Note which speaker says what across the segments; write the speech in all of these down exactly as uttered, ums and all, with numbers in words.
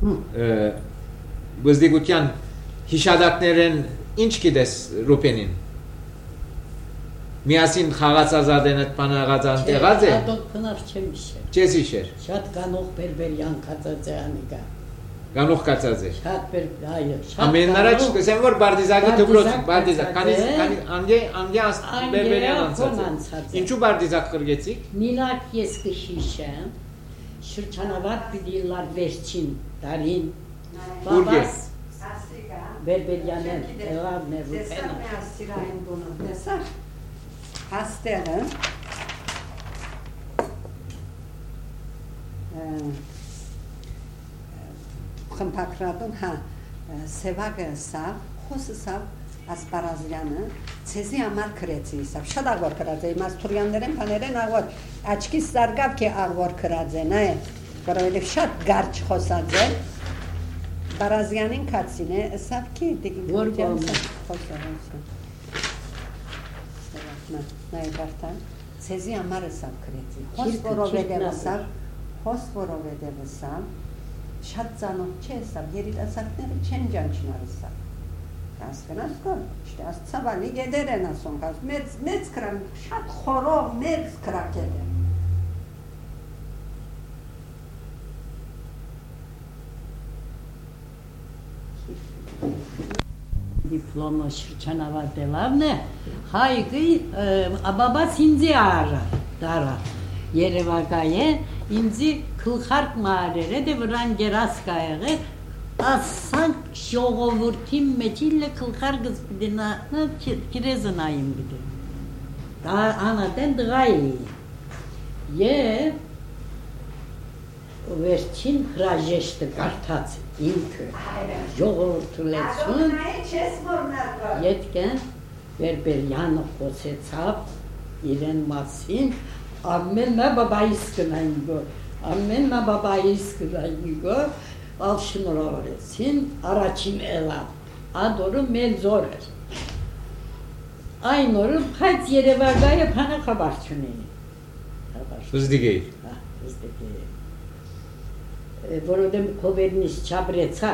Speaker 1: բզդիգության հիշադակներեն ինչ գիտես Ռուպենին միասին խաղաց ազատեն այդ բանաղացան տեղած է
Speaker 2: հատոք փնավ չեմ իշեր
Speaker 1: չես իշեր
Speaker 2: շատ կանող բերբերյան կացած է անիկա
Speaker 1: գանող կացած է
Speaker 2: շատ բեր այո շատ
Speaker 1: ամեն առաջ կսեմ որ բարտիզակը դպրոց բարտիզակ քանի քանի անդե անդե աս բերբերյան անցած ինչու բարտիզակ կրգեցիք
Speaker 2: նինակ ես կհիշեմ շրջանավարտ պիտի լար վերջին տարին բաբաս բերբերյանեն ելավն է ռուպենը
Speaker 3: Հաստեղը խմպակրատուն հա սևագը սավ, խոսը սավ ասպարազյանը ցեզի համար կրեցի սավ, շատ աղվոր կրած է, իմաց թուրյաններեն պաներեն աղվոր, աչկիս զարգավ կի աղվոր կրած է, որովհետև շատ գարչ խոսած է, պարազյանին կացին է, սավ կի,
Speaker 2: որ գոմը
Speaker 3: Նայ բարդան, ցեզի համար սավ կրեցի, հոս որովհետև սավ, հոս որովհետև սավ, շատ ծանոթ չէ սավ, երիտասարդները չեն ջանչնար սավ, հասկնաս կոր, չտե աս ցավալի գեդեր են ասոն կաս, մեծ, մեծ կրան, շատ խորով, մեծ կրակել են,
Speaker 2: դիպլոմը շրջանավարտելավն է, հայգի աբաբաց ինձի արա, դարա, երևակայ է, ինձի կլխարկ մարեր է, դե վրան գերաս կայեղ է, ասանք շողովուրդի մեջիլ է կլխարկս բդինա, կիրեզնայիմ բդին, դա անատեն դղայի, և վերջին հրաժեշտը կարդաց ինքը ժողովուրդը լեցուն ետքեն բերբերյանը խոսեցավ իրեն մասին ամեն նա բաբայիս կնային գո ամեն նա բաբայիս կնային գո ալ շնորհավորեցին առաջին ելավ ադորը մեծ օր էր այն օրը բայց երևակայը փանը խաբար չունեի
Speaker 1: Զդիգեի
Speaker 2: զդիգեի որովհետև հովերնից չաբրեցա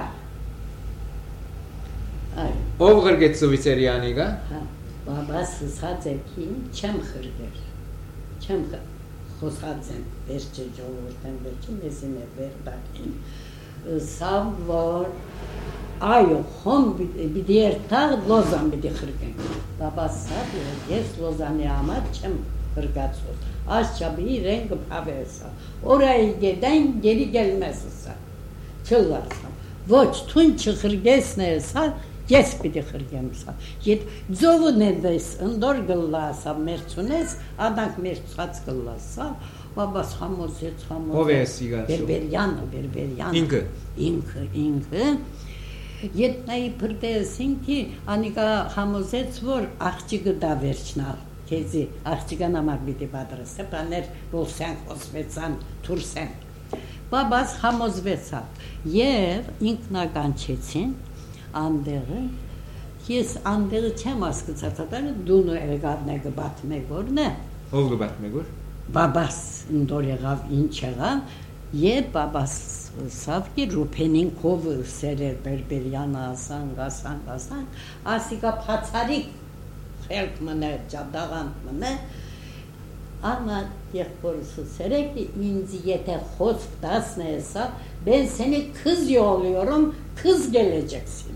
Speaker 1: ով գրգեց Սովիսերյանիգա
Speaker 2: բաբաս հսած է կին չեմ խրգեր չեմ խոսած եմ վերջը ժողովուրդեն վերջին եզին է վերդակին սավ որ այո խոմ բիդի երթաղ լոզան բիդի խրգենք բաբաս սավ ես լոզանի համար չեմ խրգացոտ Aşçabı rengi pavesa. Orayı geden geri gelmezse. Çıllarsa. Voç tun çıkır gesneysa ges bir de kırgemsa. Yet zovu nedesin dor gıllasa merçunes adak merçat gıllasa. Babas hamozet hamozet.
Speaker 1: Ovesiga.
Speaker 2: Berberyan berberyan.
Speaker 1: İnkı.
Speaker 2: İnkı inkı. Yet nayi pırdesin ki anika hamozet vor akçıgı da verçnal. Քեզի աղջիկանամար պիտի պատրաստե, բաներ ռուսեն խոսվեցան, թուրսեն։ Բաբաս համոզվեցավ և ինքնականչեցին անդեղը, ես անդեղը չեմ ասկծած ատանը, դունը էգադն է գբատ մեգորն է։
Speaker 1: Ով գբատ մեգոր։
Speaker 2: Բաբաս ընդոր եղավ ինչ եղավ, և բաբաս սավկի ռուպենին կովը սերեր բերբերյանը ասանք, ասանք, ասանք, ասիկա պացարիկ Help mene, cadağant mene. Ama yekborusu sereki inziyete hosk das neyse ben seni kız yolluyorum, kız geleceksin.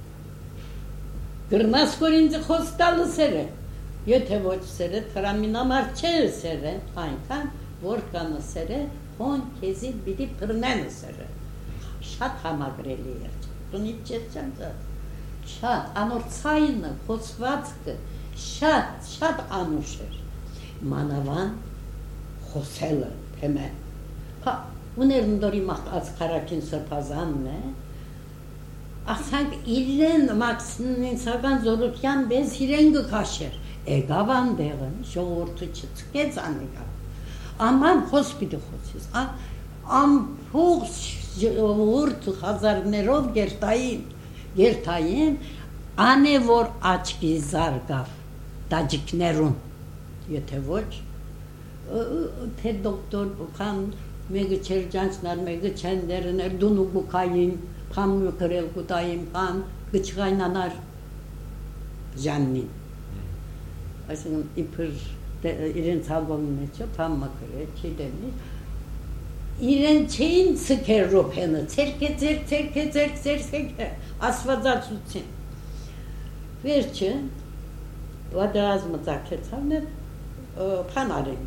Speaker 2: Kırnas korinci hostalı sere. Yete voç sere, tramina marçe sere. Aynkan, vorkanı sere, on kezi biri pırneni sere. Şat hamagreli yerce. Bunu içeceğim zaten. Şat, anor çayını, hosvatskı. Շատ, շատ անուշ էր, մանավան խոսելը, թեմեն, հա, ուներ ընդորի մաղաց կարակին սրպազանն է, ասանք իրեն մաքսինինցական զորության բեզ իրեն գկաշեր, էգավ անդեղն, ժողորդը չծկեց անեգավ, աման խոս պիտի խոսիս, ամփող ժողորդ հազարներով գերտային, գերտային, անե որ աչքի զարգավ, Տաջիկներուն, եթե ոչ, թե դոկտոր քան մեգը չեր ջանցնար, մեգը չեն դերներ, դունու գուկային, փամ մյուկրել գուտային, փամ գչղայնանար ժաննին։ Այսինքն իբր իրենց հալվոնի մեջը փամ մկրել, չի դեմի, իրեն չէին ցկեր ռոփենը, ցերկե ցեր ցերկե ցեր ցերկե ասվածացուցին։ Վերջը վադրազմը ցակեցավն փանարին։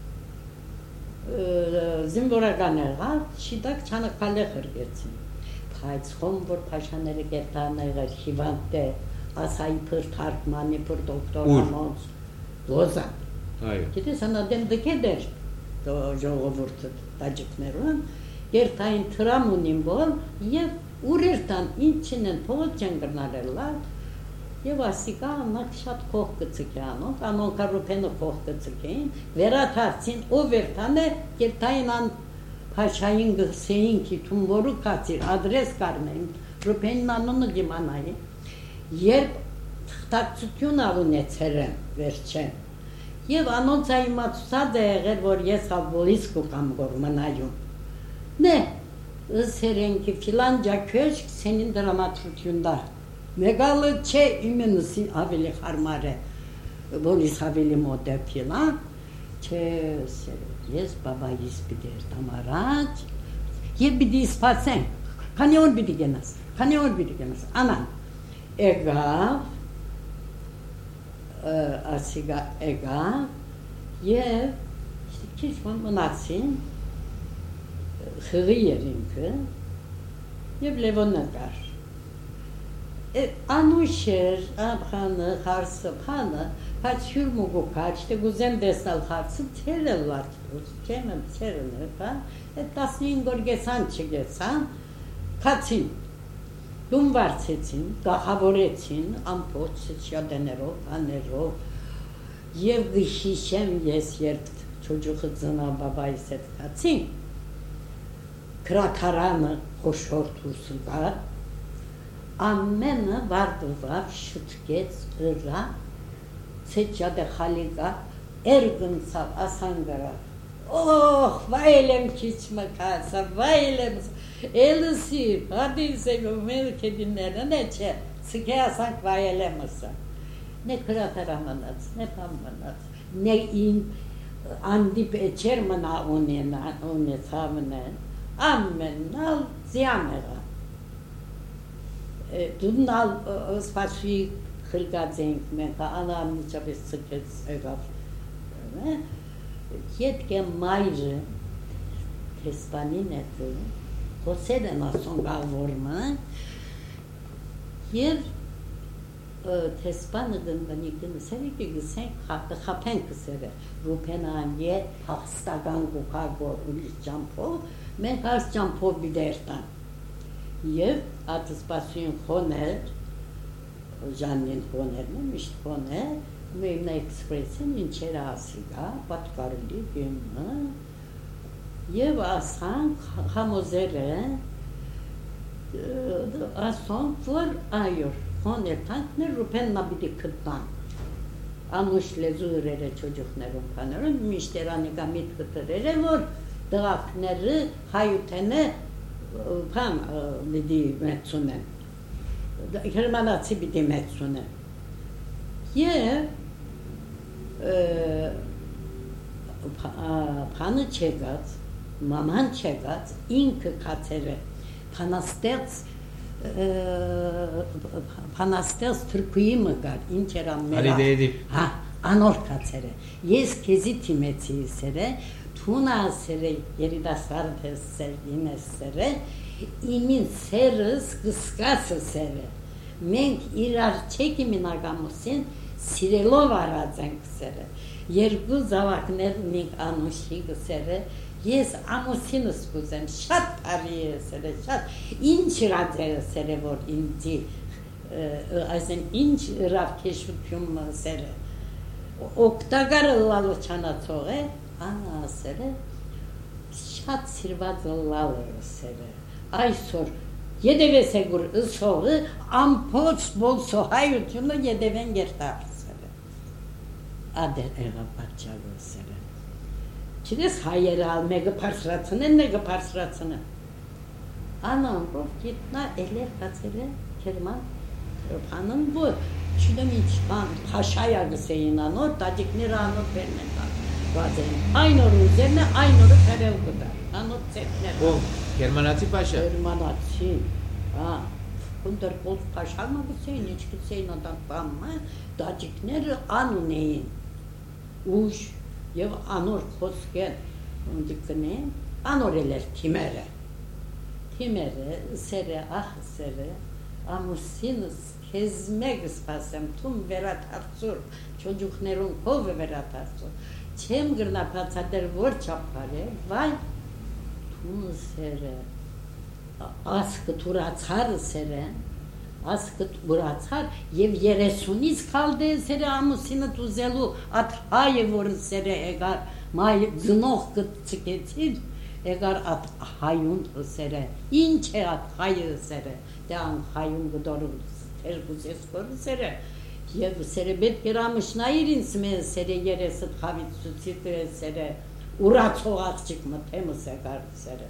Speaker 2: Զինվորականները շիտակ չանակալե խրգեցին, բայց խոմ որ փաշաները գետաները հիվանդ է, ասայի պր թարգմանի պր դոկտոր համոց, լոզա, գետես անադեմ դկեդեր ժողովորդը տաջիկներուն, գերտային թրամ ունին բոլ և ուրերտան ինչին են փողոց չեն գրնալելար, և ասիկա անակ շատ կող կծիկ է անոնք, անոնք առուպենը կող կծիկ էին, վերաթարցին ով երթան է, գերտային ան փաշային գսեին ki թումորու կացիր, ադրես կարնեին, ռուպենին անոնը գիմանայի, երբ թղթակցություն ավունեցեր են վերջեն, և անոնց այմացուսած է եղեր, որ ես հավոլիս կուկամ գոր մնայում, նե, սերեն ki filan ջակեշք սենին դրամատրությունდა, Մեգալը չէ իմենսի ավելի խարմար է, որիս ավելի մոտ է փիլան, չէ ես բաբայիս պիտի երտամ առաջ, և պիտի իսպացեն, քանի օր պիտի գենաս, քանի օր պիտի գենաս, անան, էգավ, ասիգա էգավ, և քիչ մնացին, խղի էր ինքը, և լևոնը կար, Անուշեր, աբխանը, խարսը, փանը, բայց հյուր մուգուկաչ, թե գուզեմ դեսնալ խարսը, թեր էլ լարդուց, չեմ եմ թեր էլ հեպա, էտ տասնին գոր գեսան չգեսան, կացին, դում վարցեցին, գախավորեցին, ամպոց, շյադեներով, աներով, և գիշիշեմ ես երբ չոջուխը ծնա բաբայիս հետ կացին, կրակարանը խոշոր թուրսը կար, ամենը վարդուվավ շուտկեց ըրա, ցեչադե խալիկա, էրգնցավ ասանգարա, օխ, վայել եմ քիչ մկացա, վայել եմ, էլսի, հադիս եմ ումել կեդինները, նե չէ, ցկե ասանք վայել եմ ասա, նե կրատարա մնաց, նե պամ մնաց, նե ին անդիպ էչեր մնա ունեցավն են, ամենալ զյան եղա, Դունալ սպասուի խրգած էինք մենք, անամ նիչապես ծկեց եղավ, ետք է մայրը թեսպանին էտը, հոսել են ասոն գաղվորմը, և թեսպանը դնբնի գնսել եկի գսենք խապեն կսերը, ռուպենան է հաղստական գուկագոր ուրիշ ճամփով, մենք այս ճամփով բիդերտան, և ատը սպասույն խոներ, ժանին խոներն է, միշտ խոներ, մեյմնա էքսպրեսին ինչեր ասիգա, պատկարելի գիմը, և ասանք համոզեր է, ասոնք, որ այոր խոներ տանքներ ռուպեն նաբիդի կտան, անուշ լեզու ուրեր է չոջուխներում պաներում, միշտ երանիկա միտ կտրեր է, որ դղակները հայութեն է, Փան լիդի մեծուն են, հերմանացի բիդի մեծուն են, և փանը չեգած, մաման չեգած, ինքը կացեր է, փանաստեղծ թրկուի մգար, ինչ էր ամմերա, անոր կացեր է, ես կեզի թիմեցի իսեր է, Թունա ասերը, երիտասարդ է սեր, իմ է սերը, իմին սերս գսկասը սերը, մենք իրար չեկի մինագամուսին սիրելով արած ենք սերը, երկու զավակներ ունենք անուշի գսերը, ես ամուսինս գուզեմ, շատ պարի է սերը, շատ, ինչ ռաձերը սերը, որ ինձի, այսեն ինչ ռավքեշություն սերը, օգտագարը լալու չանացող է, Անա ասեր է, շատ սիրված լալ է ասեր է, այսօր յեդևես է գուր ըսողը, ամպոց բոլսո հայությունը յեդևեն գերտա ասեր է, ադեր էղա պատճավ ասեր է, Չես հայերը ալ մեկը պարսրացնեն, մեկը պարսրացնեն։ Անանգով գիտնա էլեր կացել է կերման պանն որ չդեմ ինչ բան հաշայա գսեին անոր տաջիկները անոր բերնեն վազեն այն օր ուզերն է այն օրը քերել կտա անոր ծեփներ
Speaker 1: Ո գերմանացի պաշա
Speaker 2: գերմանացի հա Կունդեր կոլ պաշարմա գսեին ինչ գսեին ադամ բամը տաջիկները անուն էին ուժ եւ անոր խոսքեն դիքնեն անոր էլեր թիմերը թիմերը սերը ախ սերը ամուսինս քեզ մեկ սպասեմ թում վերաթարցուր ճոջուխներուն հով վերաթարցուր չեմ գրնա բացատեր որ չափարե վայ թում սերը ասկը թուրացար սերը ասկը թուրացար եւ երեսունից քալդե սերը ամուսինը դուզելու at հայը որ սերը եկար մայ ձնող կծկեցի Eğer at hayun sere, ince at hayı sere, de an hayun gıdoru terbuses koru sere. Yev sere bet geramış nairin sme sere yere sıt havit sütitre sere, urat soğak çıkma temu segar sere.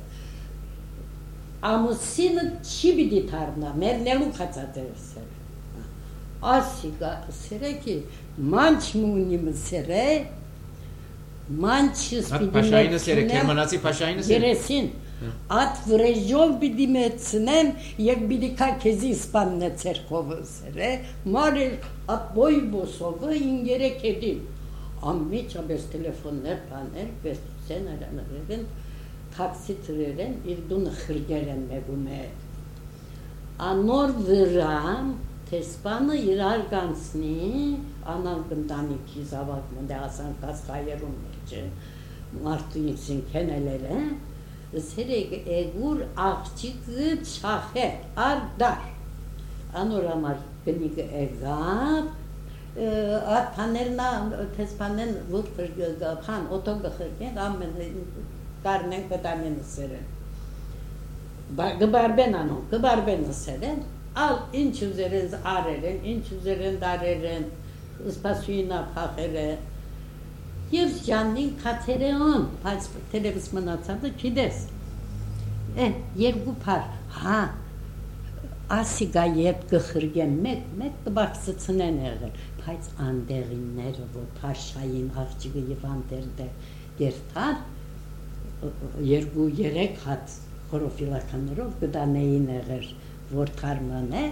Speaker 2: Amusini çibidi tarna, mernelu kaçadır sere. Asiga sere ki manç munim sere. Mançız
Speaker 1: Paşayını sere, Kermanatsi paşayını sere.
Speaker 2: Yeresin. At vrejov bidimetsinem, jak bidika kezi ispanne cerkovu sere. Maril at boy bosovu ingere kedim. Ammi çabes telefonlar panel, bes sen aranırın, taksi tırırın, irdun hırgeren megume. Anor vıram, Tespanı irargansni, anangından iki zavakmı da asan kaskayerunlarca, martı için kenelere, serek egur akçıkı çahe ardar. Anoramar gınik egab, at panerna tespanen vurtır pan otogahırken ammen karnen kadamen sere. Gıbarben anon, gıbarben sere. Al inç üzeriniz areren, inç üzerinde areren, ıspasuyuna pakere. Yev cannin katereon, pas televizyon atsadı kides. Eh, yer bu par. Ha. Asiga yep gıhırgen mek mek baksıtsına neler. Pas anderinler bu paşayın avcığı yıvan derde gertar. Yer bu yere kat korofilakanırov gıda neyin eğer. Vortarmane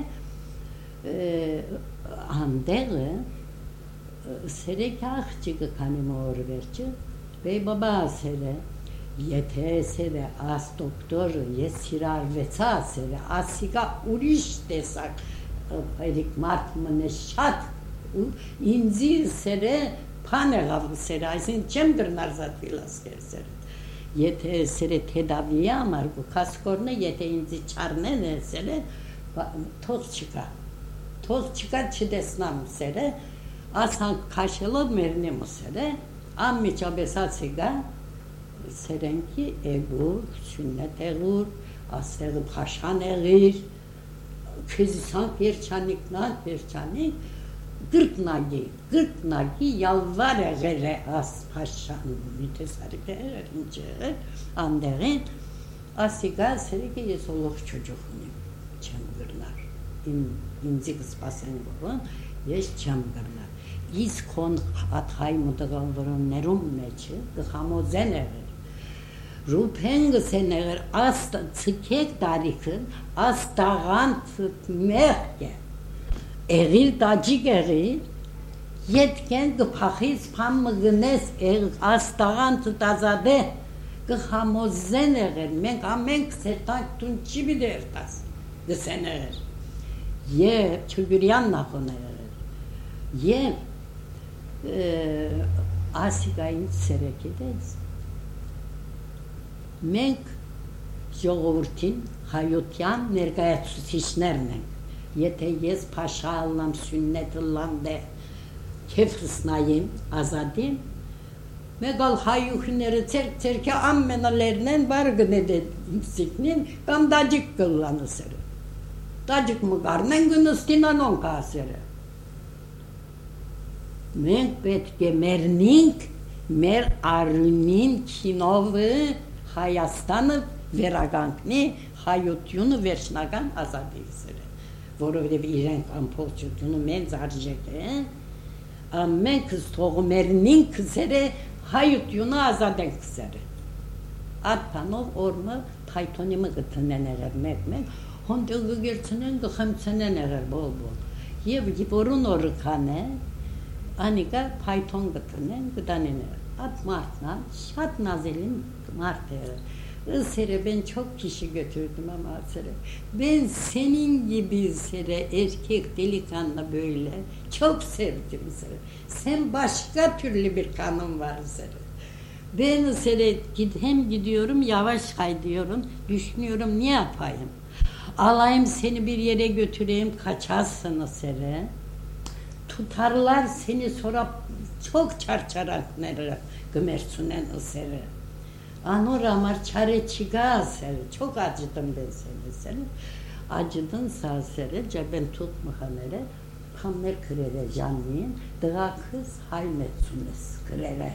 Speaker 2: andere serekachçı kanımor verçi bey baba sere yete sere as doktor yesirar veça sere asiga uriş desak erik martmane şat inzi sere panegav sere aysin çemgırnar zatvilas sere Yete sere tedaviye amar bu kaskorne yete inzi çarne ne sere toz çıka toz çıka çidesnam sere asan kaşelo merne mu sere ammi çabesa siga serenki egur sünnet egur aseri paşan egir kızsan perçanikna perçanik Gırk nagi, gırk nagi yalvar egere as paşan mütesarrif erince anderin asiga serike yesoluk çocuğunu çemgırlar. İn, inci kıspasen burun yeş çemgırlar. İz kon atay mıdıgan vurun nerum meçi gıhamo zeneger. Rupen gıseneger as tıkek darikın as dağan tıtmehke. Egil dacık egil, yetken gıpaxiz pamı gınes egil astağan tutazade gıhamozen egil, men kamen ksertan tunçi bir dertas gısen egil. Ye çügüryan nakon egil. Ye asigayın serekides. Men joğurtin hayotyan nergayat susişnermen. Yete yes paşa allam sünnet allam de kefrisnayim azadim megal hayuhneri terk terke ammenalerinen bargı de siknin gam dacık kıllanı sere dacık mı garnen günüstinan on kasere men bet gemerning մեր Արմին քինովը Հայաստանը վերագանքնի հայությունը վերջնական ազատիցերը, որովհետև իրենք ամբողջությունը մեծ արժեք է, մենք ստողում երնին կսերը հայությունը ազատ ենք կսերը, այդ պանով օրմը պայթոնի մը գտնեն եղեր մեկ մեկ, հոնդեղ գերցնեն գխմցնեն եղեր բոլ-բոլ, և որուն օրը կան է, անիկա պայթոն գտնեն գտանեն եղեր, այդ մարդնա շատ նազելին մարդ եղեր, Սերը ben çok kişi götürdüm ama Sere. Ben senin gibi Sere erkek delikanlı böyle çok sevdim Sere. Sen başka türlü bir kanın var Sere. Ben Sere hem gidiyorum yavaş kaydıyorum düşünüyorum ne yapayım? Alayım seni bir yere götüreyim kaçarsın Sere. Tutarlar seni sonra çok çarçarak nereye gömersunen Sere. Anor amar çare çıkar seni. Çok acıdım ben seni seni. Acıdın sağ seni. Ceben tutmahanere. Pammer kırere canlıyım. Dığa kız haymetsunes kırere.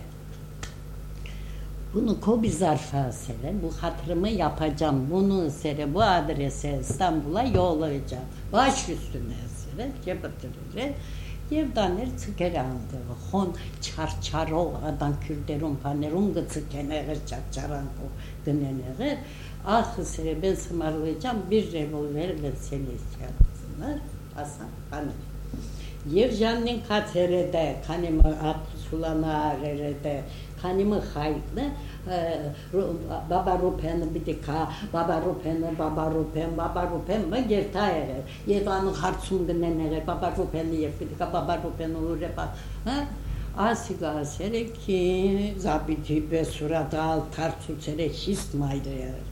Speaker 2: Bunu kobi zarfa seni. Bu hatırımı yapacağım. Bunu seni bu adrese İstanbul'a yollayacağım. Baş üstüne seni. Cebetire. Yevdaner çıkere aldı. Hon çarçaro adan kürderum panerum gıtıkeneğer çarçaran o gıneneğer. Ah sere ben sımarlayacağım bir revolverle seni yapsınlar. Asan kanı. Yevcanın katerede kanımı at sulana arerede kanımı haydı. Baba rupen bidika baba rupen baba rupen baba rupen mı gertaya yevanın harçum gıneneğer baba rupen yefidika baba rupen olur repa asiga sere ki zabiti be surata al tartu sere hist maydı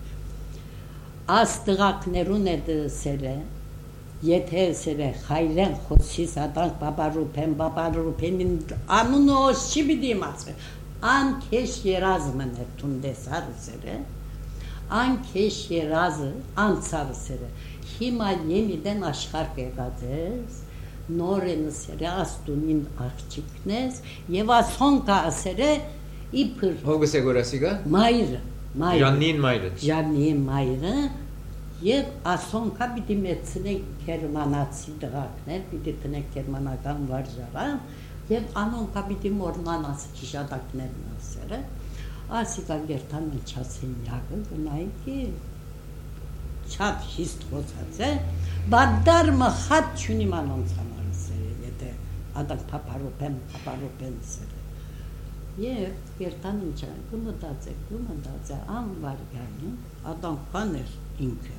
Speaker 2: astıgak nerunedi sere yeter sere hayren hoşis adan baba rupen baba rupenin anun o şibidi masre an keşke razmın etun desar sere an keşke razı an sar sere hima yeniden aşkar gegades noren sere astunin akçiknes yeva sonka sere ipır
Speaker 1: Hogu segurasiga
Speaker 2: mayr mayr
Speaker 1: jannin mayr
Speaker 2: jannin mayr yev asonka bitimetsine kermanatsi drakner bititine kermanagan var jara Եվ անոն կապիտի մորմանաս կիշադակներ նասերը, ասիկա գերտան ընչասին յագը գնայի ki չատ հիստ ոսած է, բադդարմը խատ չունիմ անոնց համար սերը, եթե ադակ պապարոպեն, պապարոպեն սերը։ Եվ գերտան ընչան, կմտած է, կմտած է, անվարգանի, ադան կաներ ինքը։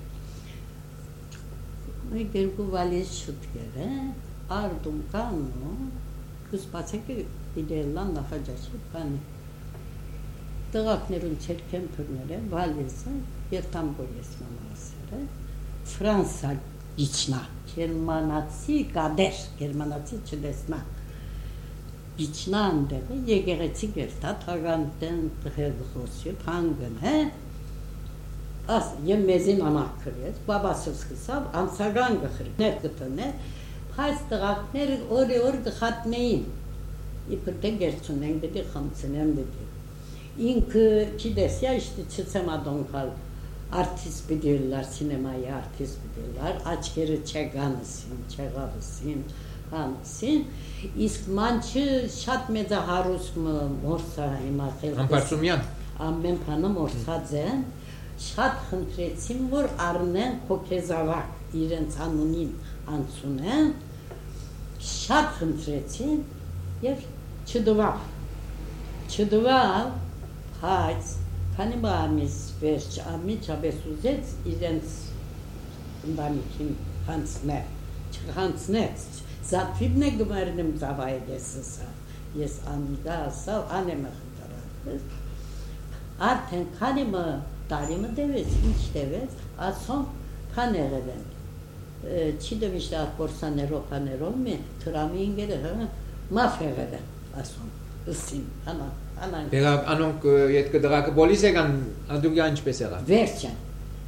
Speaker 2: Գերգու վալիս շուտկեր է, արդում կանու, Kız paçakı ideallan nakacası bani. Dağaknerun çerken pürnere valize yertan boyesma masere. Fransa içna. Germanatsi kader. Germanatsi çilesna. İçna andere yegereti gerta taganten tıhırlıkosyu tangın he. As yemezin anak kırıyor. Babasız kısav ansagan gıhır. Ne kıtı ne? Hastalıklar oraya orada katmayın. İpirde gerçekten dedi, hamsinem dedi. İnkı kides ya işte çıksamadan kal. Artist biliyorlar, sinemayı artist biliyorlar. Aç geri çeganısın, çegarısın, hamsın. İskmançı şatmede harus mu morsa imakıl.
Speaker 1: Amparçumyan.
Speaker 2: Ammen panı morsa zen. Şat hıntretsin vur arnen kokezavak. İren sanunin ansunen. Շատ խնդրեցին եւ չդվավ չդվավ հայց քանի բամիս վերջ ամիջապես ուզեց իրենց ընտանիքին հանցնել չհանցնեց զատվիբն է գմարնում ծավայեցսա ես անիգա ասա անեմ խնդրած արդեն քանի մը տարիմը դեվեց ինչ դեվեց ասում քան եղել են Չի դվիշտա կորսաներով հաներով մի թրամի ինգերը մաֆեղել են ասում, ըսին, անան, անան։
Speaker 1: Դեգա անոնք ետք դրակը բոլիս եկան, անդուգյա ինչպես եղան։
Speaker 2: Վերջան,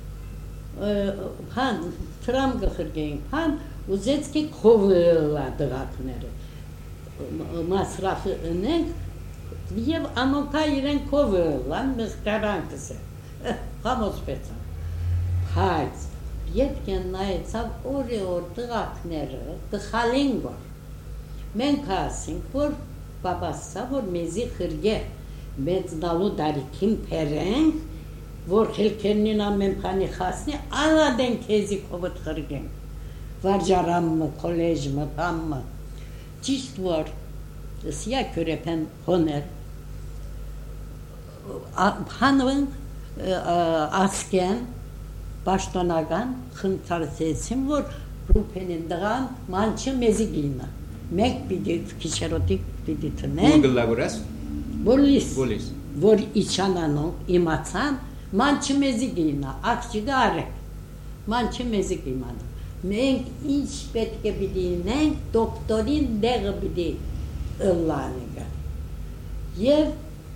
Speaker 2: հան, թրամ գխրգեին, հան, ուզեց կի կովլա դրակները, մասրախը ընենք, Եվ անոքա իրեն կովըլան մղկարանքս է, համոց պեցան, հայց, ետք են նայեցավ օրի օր տղակները, տխալին որ, մենք ասինք, որ բաբասա, որ մեզի խրգե, մեծ նալու դարիքին պերենք, որ խելքերնին ամեն պանի խասնի, ալադեն կեզի կովըտ խրգենք, վարժարամը, կոլեժմը, պամը, ճիշտ որ, սիա կյուրեպեն հոներ, հանվն ասկեն, բաշտոնական խնդարցեցին, որ ռուպենին դղան մանչը մեզի գինը, մեկ պիդի քիչերոտիկ պիդի տնեն,
Speaker 1: որ գլագուրես,
Speaker 2: բոլիս, որ իչանանոն իմացան, մանչը մեզի գինը, աղջիգա արեք, մանչը մեզի գիմանը, մենք ինչ պետք է պիդի ինենք, դոկտորին դեղը պիդի ըլլանիգը, և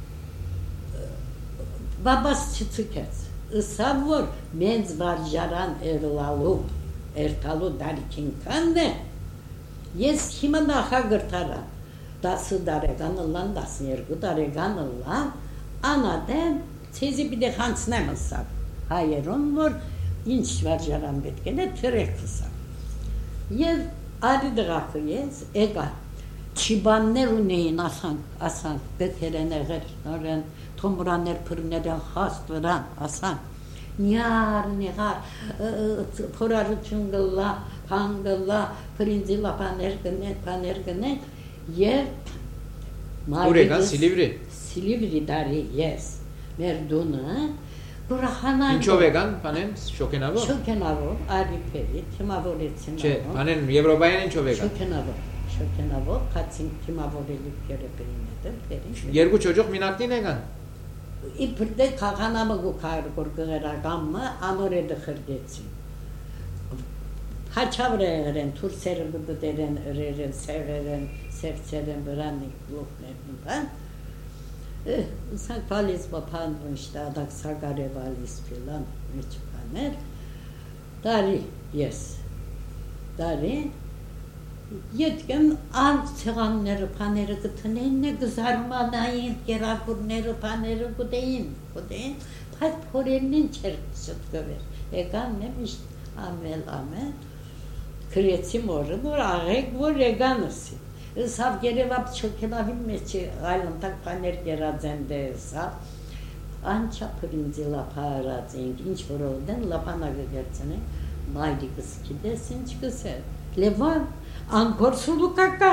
Speaker 2: բաբաս չծուկեց, ըսավ որ մենց վարժարան էրլալու, էրթալու դարիքին կանդ է, ես հիմա նախագրթարան, դասը դարեգան ըլլան, դասներգու դարեգան ըլլան, անադեմ, ցեզի պիտի խանցնեմ ըսավ, հայերուն, որ ինչ վարժարան պետք են է, թրեք ըսավ, և արի դղախը ես, էգա, չիբաններ ունեին ասանք, ասանք, բեթերեն էղեր, նորեն, թոմրաներ պրներ են խաստ վրան, ասանք, նյար, նեղար, փորարություն գլա, պան գլա, պրինձիլա պաներ գնեն, պաներ գնեն, և
Speaker 1: Ուրեգան, Սիլիվրի?
Speaker 2: Սիլիվրի դարի, ես, մեր դունը, գուրախանան
Speaker 1: Ինչով եկան, պանեն, շոքենավոր?
Speaker 2: Շոքենավոր, արիպերի, թիմավորեցին
Speaker 1: Չէ, պանեն, Եվրոպայեն ինչով եկան?
Speaker 2: Շոքենավոր, շոքենավոր, կացին թիմավորելի կերեպերին հետել, պերին
Speaker 1: Երկու չոջող մինակտին եկան?
Speaker 2: Իպրդե կաղանամը գուքար գոր գղերագամը անորեդը խրգեցին հաչավր է եղրեն, թուրսերը գդդերեն, ըրերեն, սեղերեն, սևցերեն, վրանիկ, լոխներն բան Սանք վալիս բապան վնշտա, ադակ սագար է վալիս պիլան, մեջ բաներ Դարի, ես, դարի Ետքեն անց ցեղանները, պաները գտնեին է գզարմանային, կերակուրները, պաները գուդեին, գուդեին, բայց փորելին չեր շտկվեր, եկան է միշտ ամել ամել, քրեցի մորը, որ աղեք, որ եկանըսի, ըսավ գերևապ չոքենավին մեջ այլընտակ պաներ գերածեն դե ըսավ, անչա պրինձի լապա արած ենք, ինչ որով դեն լապանագը գերցնենք, մայրի կսկի դես ինչ կսեր, լևան, Անկոր սուլուկակա,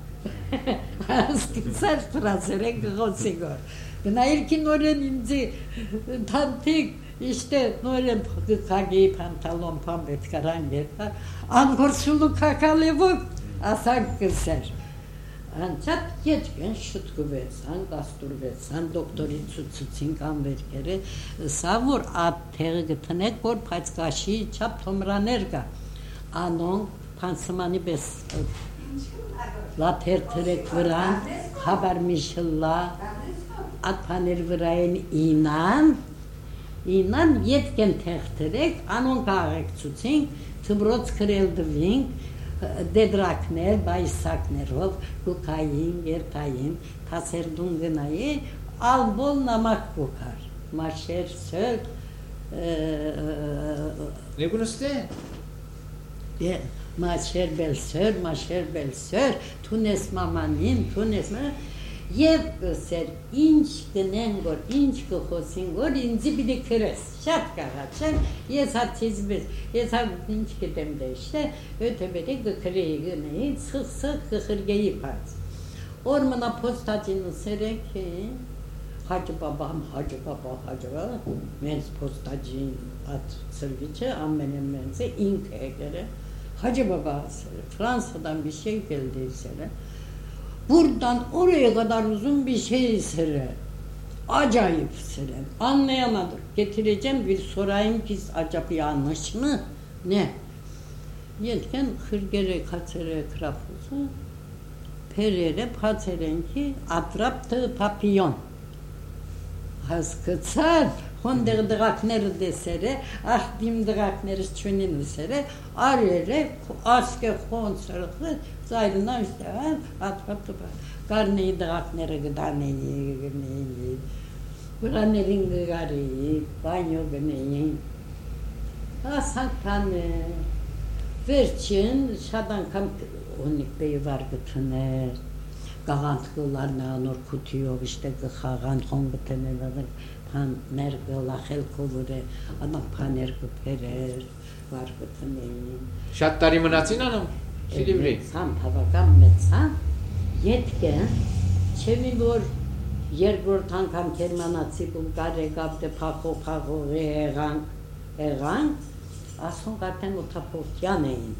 Speaker 2: ասկիցար պրասեր են գղոցիգոր, գնայրքի նորեն ինձի թանթիկ, իշտե նորեն կագեի պանտալոն պան պետքարան գետար, անկոր սուլուկակա լևոք, ասանք կսեր, անցատ ետքեն շուտկուվեցան, կաստուրվեցան, դոկտորի ծուցուցին կանվերքերը, սա որ ատ թեղը գտնեք, որ պայցկաշի չապ թոմրաներ կա, անոնք, Հանսմանի բես լաթեր թրեք վրան, խաբար միշլլա, ատպաներ վրային ինան, ինան ետքեն թեղ թրեք, անոնք աղեք ծուցինք, թմրոց կրել դվինք, դեդրակներ, բայսակներով, գուկային, երպային, թասերդուն գնայի, ալբոլ նամակ գուկար, մաշեր, սոր,
Speaker 1: Նեգունստե?
Speaker 2: Մաշեր բելսեր, մաշեր բելսեր, թունես մամանին, թունես մամանին, և կսեր, ինչ գնեն գոր, ինչ կխոսին գոր, ինձի բիդի կրես, շատ կաղաչեն, ես հացից բես, ես հագուտ ինչ կտեմ դեշտե, өте բերի գկրեի գնեի, սխ սխ կխրգեի պած։ Որ մնա պոստատինը սերեք են, հաջը բաբամ, հաջը բաբա, հաջը բաբա, մենց պոստաջին at սրվիչը, ամենը մենց է, ինքը եկերը, Hacı Baba, Fransa'dan bir şey geldiyse, buradan oraya kadar uzun bir şey sere, acayip sere, anlayamadık. Getireceğim bir sorayım ki acaba yanlış mı? Ne? Yetken hırgere kaçere krafuzu, perere paçerenki atraptı papyon. հասկացար, հոնդեղ դղակները դեսերը, աղդիմ դղակներս չունին վսերը, արերը, ասկե խոնցրխը, ծայրնա ուստեղան, ատվատվա, կարնեի դղակները գդանեի, գնեի, վրաներին գարեի, բանյո գնեի, ասանք պանը, վերջին, շատ անգամ ունիք բեի վար գտներ, գաղանդ գլարնա նոր կութիով իշտե գխաղան խոն գտնել փաններ գլախել կովուրե անակ փաներ գփերեր վար գտնեին
Speaker 1: շատ տարի մնացին անում Սիլիվրի
Speaker 2: սամ բավական մեծ հա յետքը չեմի որ երկրորդ անգամ գերմանացի բուլգար եկավ դե փախո փախո եղան եղան ասոն գտեն օթափովյան էին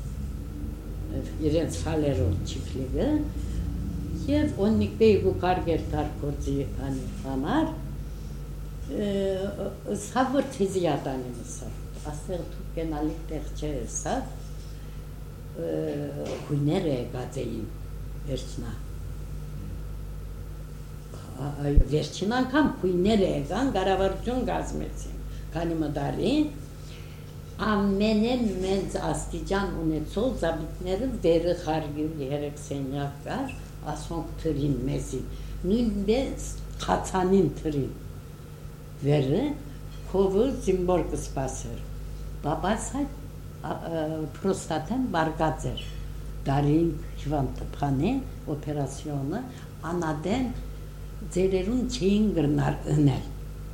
Speaker 2: իրենց խալերով չիփլիգը Եվ ուննիկ բեյգու կարգեր տարկործի անի համար, սավոր թիզի ատանի մսավ, աստեղ թուկ կենալիք տեղ չէ սավ, հույներ է գածեին վերջնա, վերջին անգամ հույներ է գան, գարավարություն գազմեցին, կանի մդարի, ամենեն մենց աստիջան ունեցող զաբիտները վերը խարգիլ երեք սենյակ կար, ասոնք թրին մեզին, նույնպես խացանին թրին, վերը կովը զիմբոր կսպասեր, բաբաս հայտ պրոստատեն բարգած էր, դարին հիվան տպխանի օպերասիոնը, անադեն ձերերուն չէին գրնար ընել,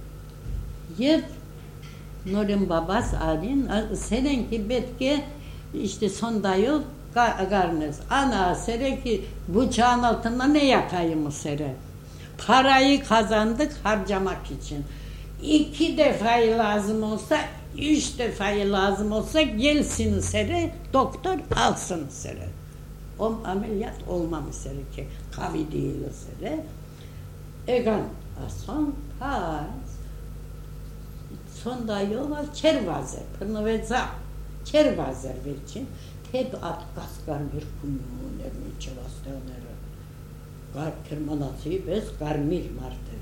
Speaker 2: և նորեն բաբաս արին, սերենքի պետք է իշտե սոնդայով Գարնես, անա սերեկի բուչան ալթından ne yapayım o sere? Parayı kazandık harcamak için. İki defayı lazım olsa, üç defayı lazım olsa gelsin sere, doktor alsın sere. O ameliyat olmamış sere ki, kavi değil sere. Egan, son paz. Sonda yol var, çervazer, pırnıveza, çervazer verçin. Hep at kaskar bir kumluğun içi vastığınları. Kar kırmanası bez karmil martır.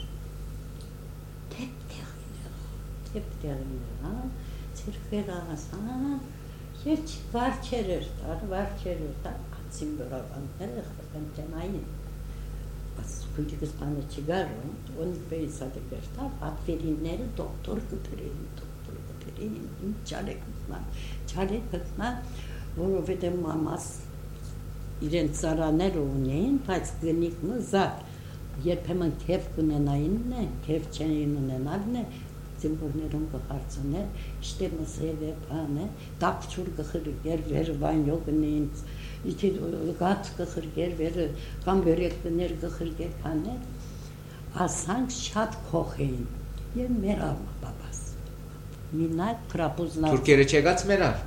Speaker 2: Tep değine, tep değine, çirker ağasan, hiç var çerirler, var çerirler, atsim bırakanları, ben tenayın. Bas kuyucu kısmanı çıkarım, onu beyzade gertar, at verinleri doktor götürelim, doktor götürelim, çare kısma, çare kısma, որովհետև մամաս իրենց ծառաներ ունեին, բայց գնիկը զատ, երբեմն քեֆ կունենային է, քեֆ չէին ունենալն է, զինվորներում կհարցաներ, իշտե մսերը բանը, դապչուր կխրգեր, վեր վանյո կնեին, իթի գած կխրգեր, վեր կամ բերեկներ կխրգեր քաներ, ասանք շատ քոխ էին, եւ մեր բաբաս, մինակ կրապուզնա
Speaker 1: Թուրքերը չեղած մերավ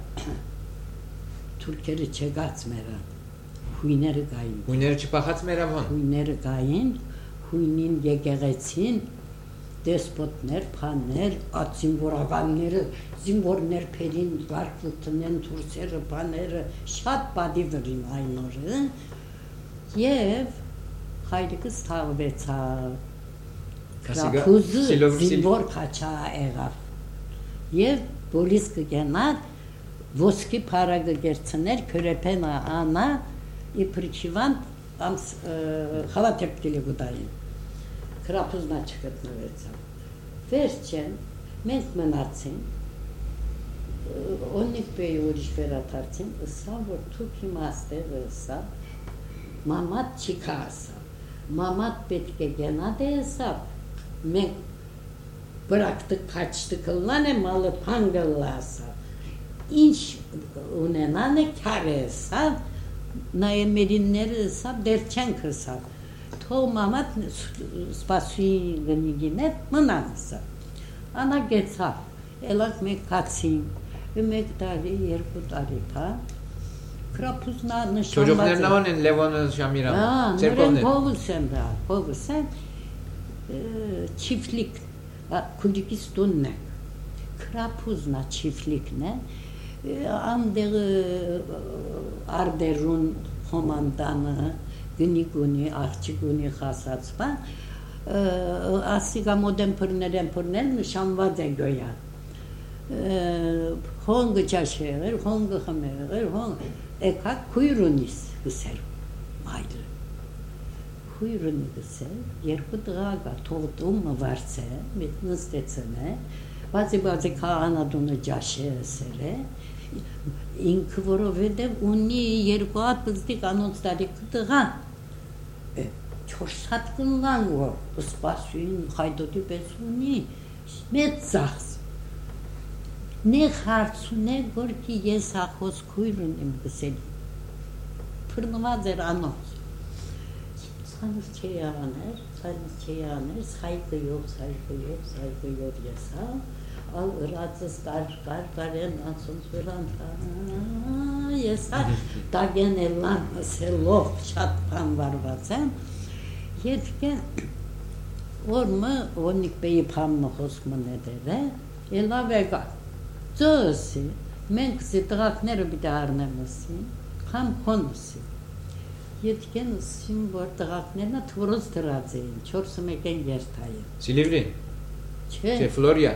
Speaker 2: Թուրքերը չեղած մերան, հույները գային։
Speaker 1: Հույները չպախած մերավան։
Speaker 2: Հույները գային, հույնին եկեղեցին, դեսպոտներ, փաններ, ածինվորականները, զինվորներ փերին, վարկվտնեն, թուրքերը, փաները, շատ պատիվրին այն օրը, եւ հայրիկս թաղվեցավ, քրափուզը զինվոր քաչա եղավ, եւ պոլիս կգենար, ոսկի փարագը գերցներ քրեփենա անա իբրիչիվան ամս խավատեպտիլի գուտային քրապուզնա չգտնվեցավ վերջեն մենք մնացին օնիկ բեյ ուրիշ վերաթարցին ըսա որ թուք իմաստեղ ըսա մամատ չիկա ասա մամատ պետք է գենա դե ըսա մենք բրակտը կաչտը կլան է մալը պանգլլա ասա ինչ ունենան է քար է սա նայե մերինները սա դեր չեն քսա թող մամատ սպասի գնիգիներ մնան սա անա գեցա ելակ մեկ կացին մեկ տարի երկու տարի հա քրապուզնա նշանված
Speaker 1: Çocuklarına onun Levon'u Şamiran
Speaker 2: ha նորեն փողուսեն դա փողուսեն çiftlik kulikis dunne քրապուզնա çiftlikն է Անդեղ արդերուն հոմանդանը գնի գունի, աղջի գունի խասած բան, ասիգա մոդեմ փրներեն փրնել նշանված է գոյա հոնգը ճաշեղեր հոնգը խմեղեր հոնգ եկա քույրունիս գսել մայրը քույրունի գսել երկու տղա թողտում վարցե մեծ նստեցն է բացի բացի քահանատունը ճաշեսել է ինքը որովհետև ունի երկու հատ բզդիկ անոնց տարի տղա չորս հատ կնգան որ սպասույն խայդոտի պես ունի մեծ ծախս նեղ հարցուն է որ ki ես ախոս քույր ունեմ գսել փրնված էր անոնց ցանց չեաներ ցանց չեաներ սայկյով սայկյով սայկյով եսա ալ ռածս կար կար կարեն անցոնց վրան եսա տագենելան սելով շատ բան վարված եմ Ետքը օրմը ոնիկ բեի փամը խոսքմն էդեր է ելա վեգա ծոսի մենք զիտրակները բիդա արնեմսի խամ խոնսի ետքեն սին որ տղակներնա թվորոց դրած էին չորսը մեկեն երթային
Speaker 1: Սիլիվրի
Speaker 2: չէ
Speaker 1: չէ Ֆլորիա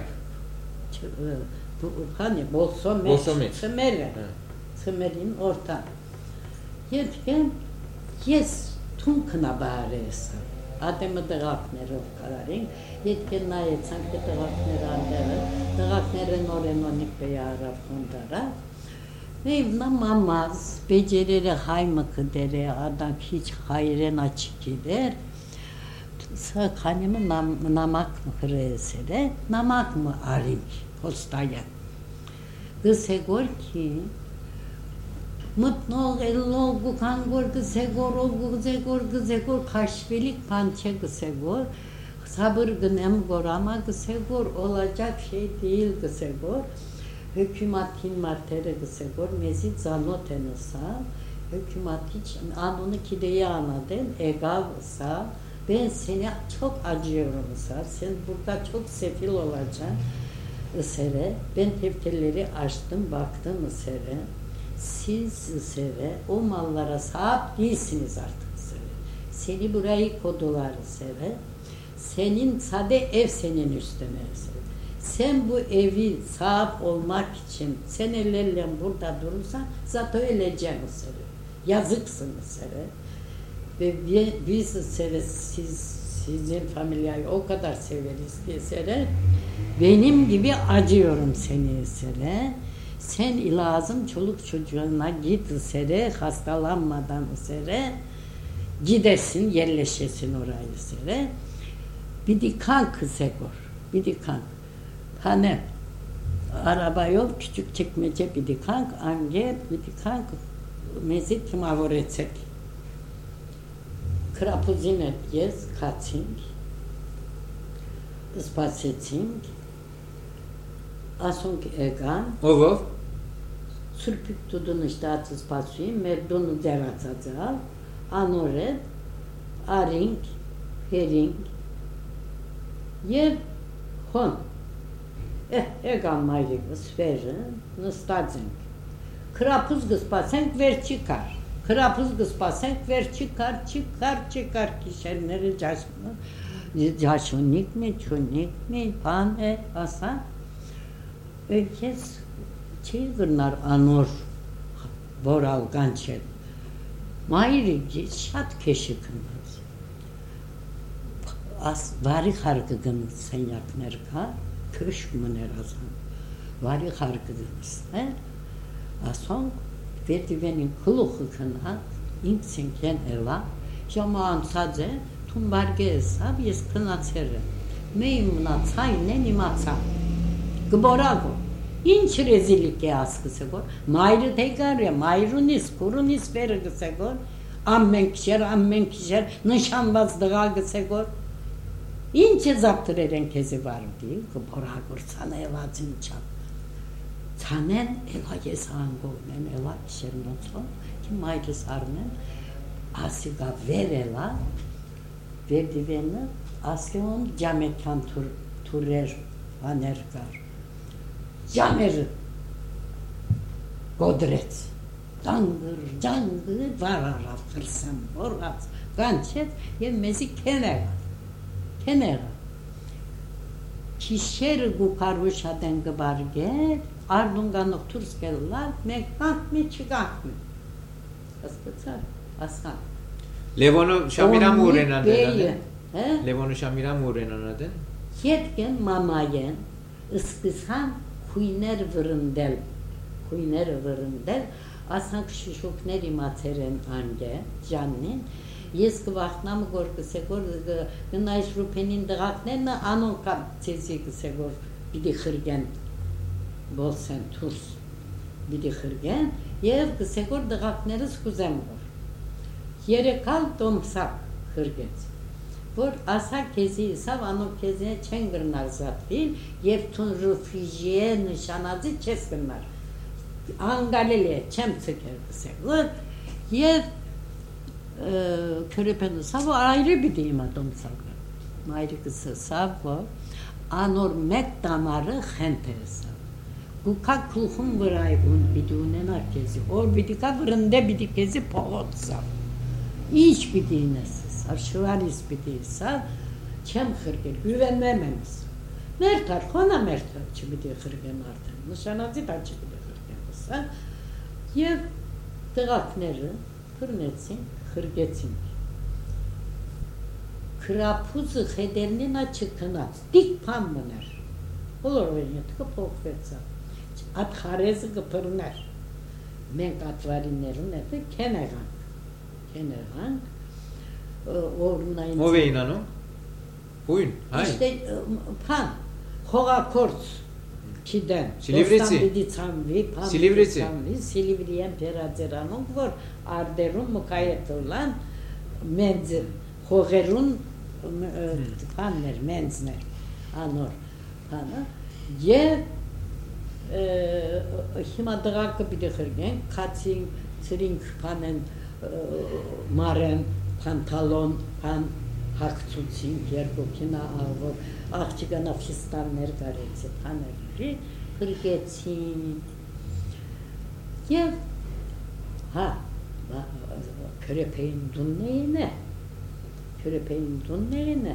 Speaker 2: քանի բոլսոմե ծմերը ծմերին օրտան ետքեն ես Թունքնա բարեսը, ատեմը դղակներով կարարինք, ետքեն նայեցանք դղակներ անդեղը, դղակները նորենոնիկ բեի արավ խոնդարա, վեյվնա մամազ, բեջերերը հայմը կդեր է, ադանք հիչ հայրեն աչիկիներ, քանիմը նամակմը հրեսեր է, նամակմը արինք, հոստայա, գսեգոր ki, Մտնող էլող գուքանգոր գզեգորով գուզեգոր գզեգոր քաշվիլիկ փանչե գզեգոր սաբր գնեմ գորամա գզեգոր օլաջակ շեյտիլ գզեգոր հükümetin մարտերը գզեգոր մեզի ծանոթ են սա hükümetiç anonu kideyi anladın egav sağ ben seni çok acıyorum sağ sen burada çok sefil olacaksın sere ben teftelleri açtım baktım sere Siz seve, o mallara sahip değilsiniz artık seve. Seni burayı kodular seve. Senin sade ev senin üstüne seve. Sen bu evi sahip olmak için senelerle burada durursan zaten öleceksin seve. Yazıksınız seve. Ve biz seve, siz, sizin familyayı o kadar severiz diye seve. Benim gibi acıyorum seni seve. Sen lazım çoluk çocuğuna git sere, hastalanmadan sere, gidesin, yerleşesin orayı sere. Bir dikan kısegor, bir dikan. Hani araba yok, küçük çekmece bir dikan, ange bir dikan mezit mavorecek. Krapuzinet yes, katsing, spasetsing, asung egan.
Speaker 1: Ovov.
Speaker 2: Surpik tudun iştahtsız pasuyum, merdonu deratacağım, anoret, aring, hering, yer, hon. Eh, egan maylığı sferi, nıstadzing. Krapuz gıspasenk ver çıkar. Krapuz gıspasenk ver çıkar, çıkar, çıkar kişenleri caşmı. Caşunik mi, çunik mi, pan e, asa. Ökez Çilgırlar anor boral gançet. Mayri şat keşikiniz. As vari hargıgınız sen yaknerka köşk mü nerazan. Vari hargıgınız ne? Ason verdi benim kılıkına insinken ela. Jaman sadece tumbarge hesap yes kınatsere. Meymuna çay ne nimatsa. Gborago. İnç rezillik askısı gor. Mayrı tekrar ya, mayrunis, kurunis vergısı gor. Ammen kişer, ammen kişer, nişanbazlığa gısı gor. İnç zaptır eden kezi var değil. Bora gor, sana elacın çal. Sanen ela yesan gomen, ela kişerin olsun. Ki mayrı sarnen, asiga ver ela, verdi beni, asyon camekan tur, turer, vanergar. Camer Godret Dangır, cangır, varara fırsam, borat, gançet, yemmezi kene. Tenera. Kişer gukaruşaden gıbarge, ardunganlık turskeller, mekak mı çıkak mı? Aspetsa, aslan.
Speaker 1: Levonu Şamira mı uğrenan
Speaker 2: dedi?
Speaker 1: Levonu Şamira mı uğrenan dedi?
Speaker 2: Yetken mamayen, ıskısan kuyner vırındel, kuyner vırındel, asan kışışok neri materen ange, cannin, Yeski vaxtna mı gorku segor, gınayş rupenin dağaknen na anon kam tezi segor, bir de xırgen bol sen turs, bir de xırgen, yev segor dağakneriz kuzem gor. Yere kal domsak xırget. Bor asa kezi sav anon kezine çengırnar zat değil, yev tun rufijiye nişanazı çeskırnar. Angalile çem sıker segor, yev körepeni sav ayrı bir deyim adam sav. Ayrı kısa sav var. Anor mek damarı hentere sav. Guka kulhum vıray un bidunen arkezi. Or bidika vırında bidikezi poğut sav. İç bidinesi sav. Şıvaris bidiyesi sav. Çem hırgır. Güvenmememiz. Mertar. Kona mertar. Çi bidiye hırgın artık. Nişanazı da çi bidiye hırgın sav. Yev dıgakneri pırnetsin. Hırgetsin. Krapuzu xederinin açıkına dik pamıner. Olur oynatıkı pokvetsa. At xarezi gıpırner. Men katvarinlerin efe kenegan. Kenegan.
Speaker 1: O ve inanın? Buyun.
Speaker 2: İşte pan. Hoga kors. Kiden.
Speaker 1: Silivrici.
Speaker 2: Silivrici. Silivriyen perazeranın var. Arderun mukayet olan menzi. Hogerun panner, menzner. Anor. Pana. Ye hima dağakı bir de xırgen. Kaçin, çırink panen, maren, pantalon, pan, hakçuçin, yergokina avur. Akçıgana fistanlar garetse panerleri xırgetsin. Ye ha körepeyin dunneyine körepeyin dunneyine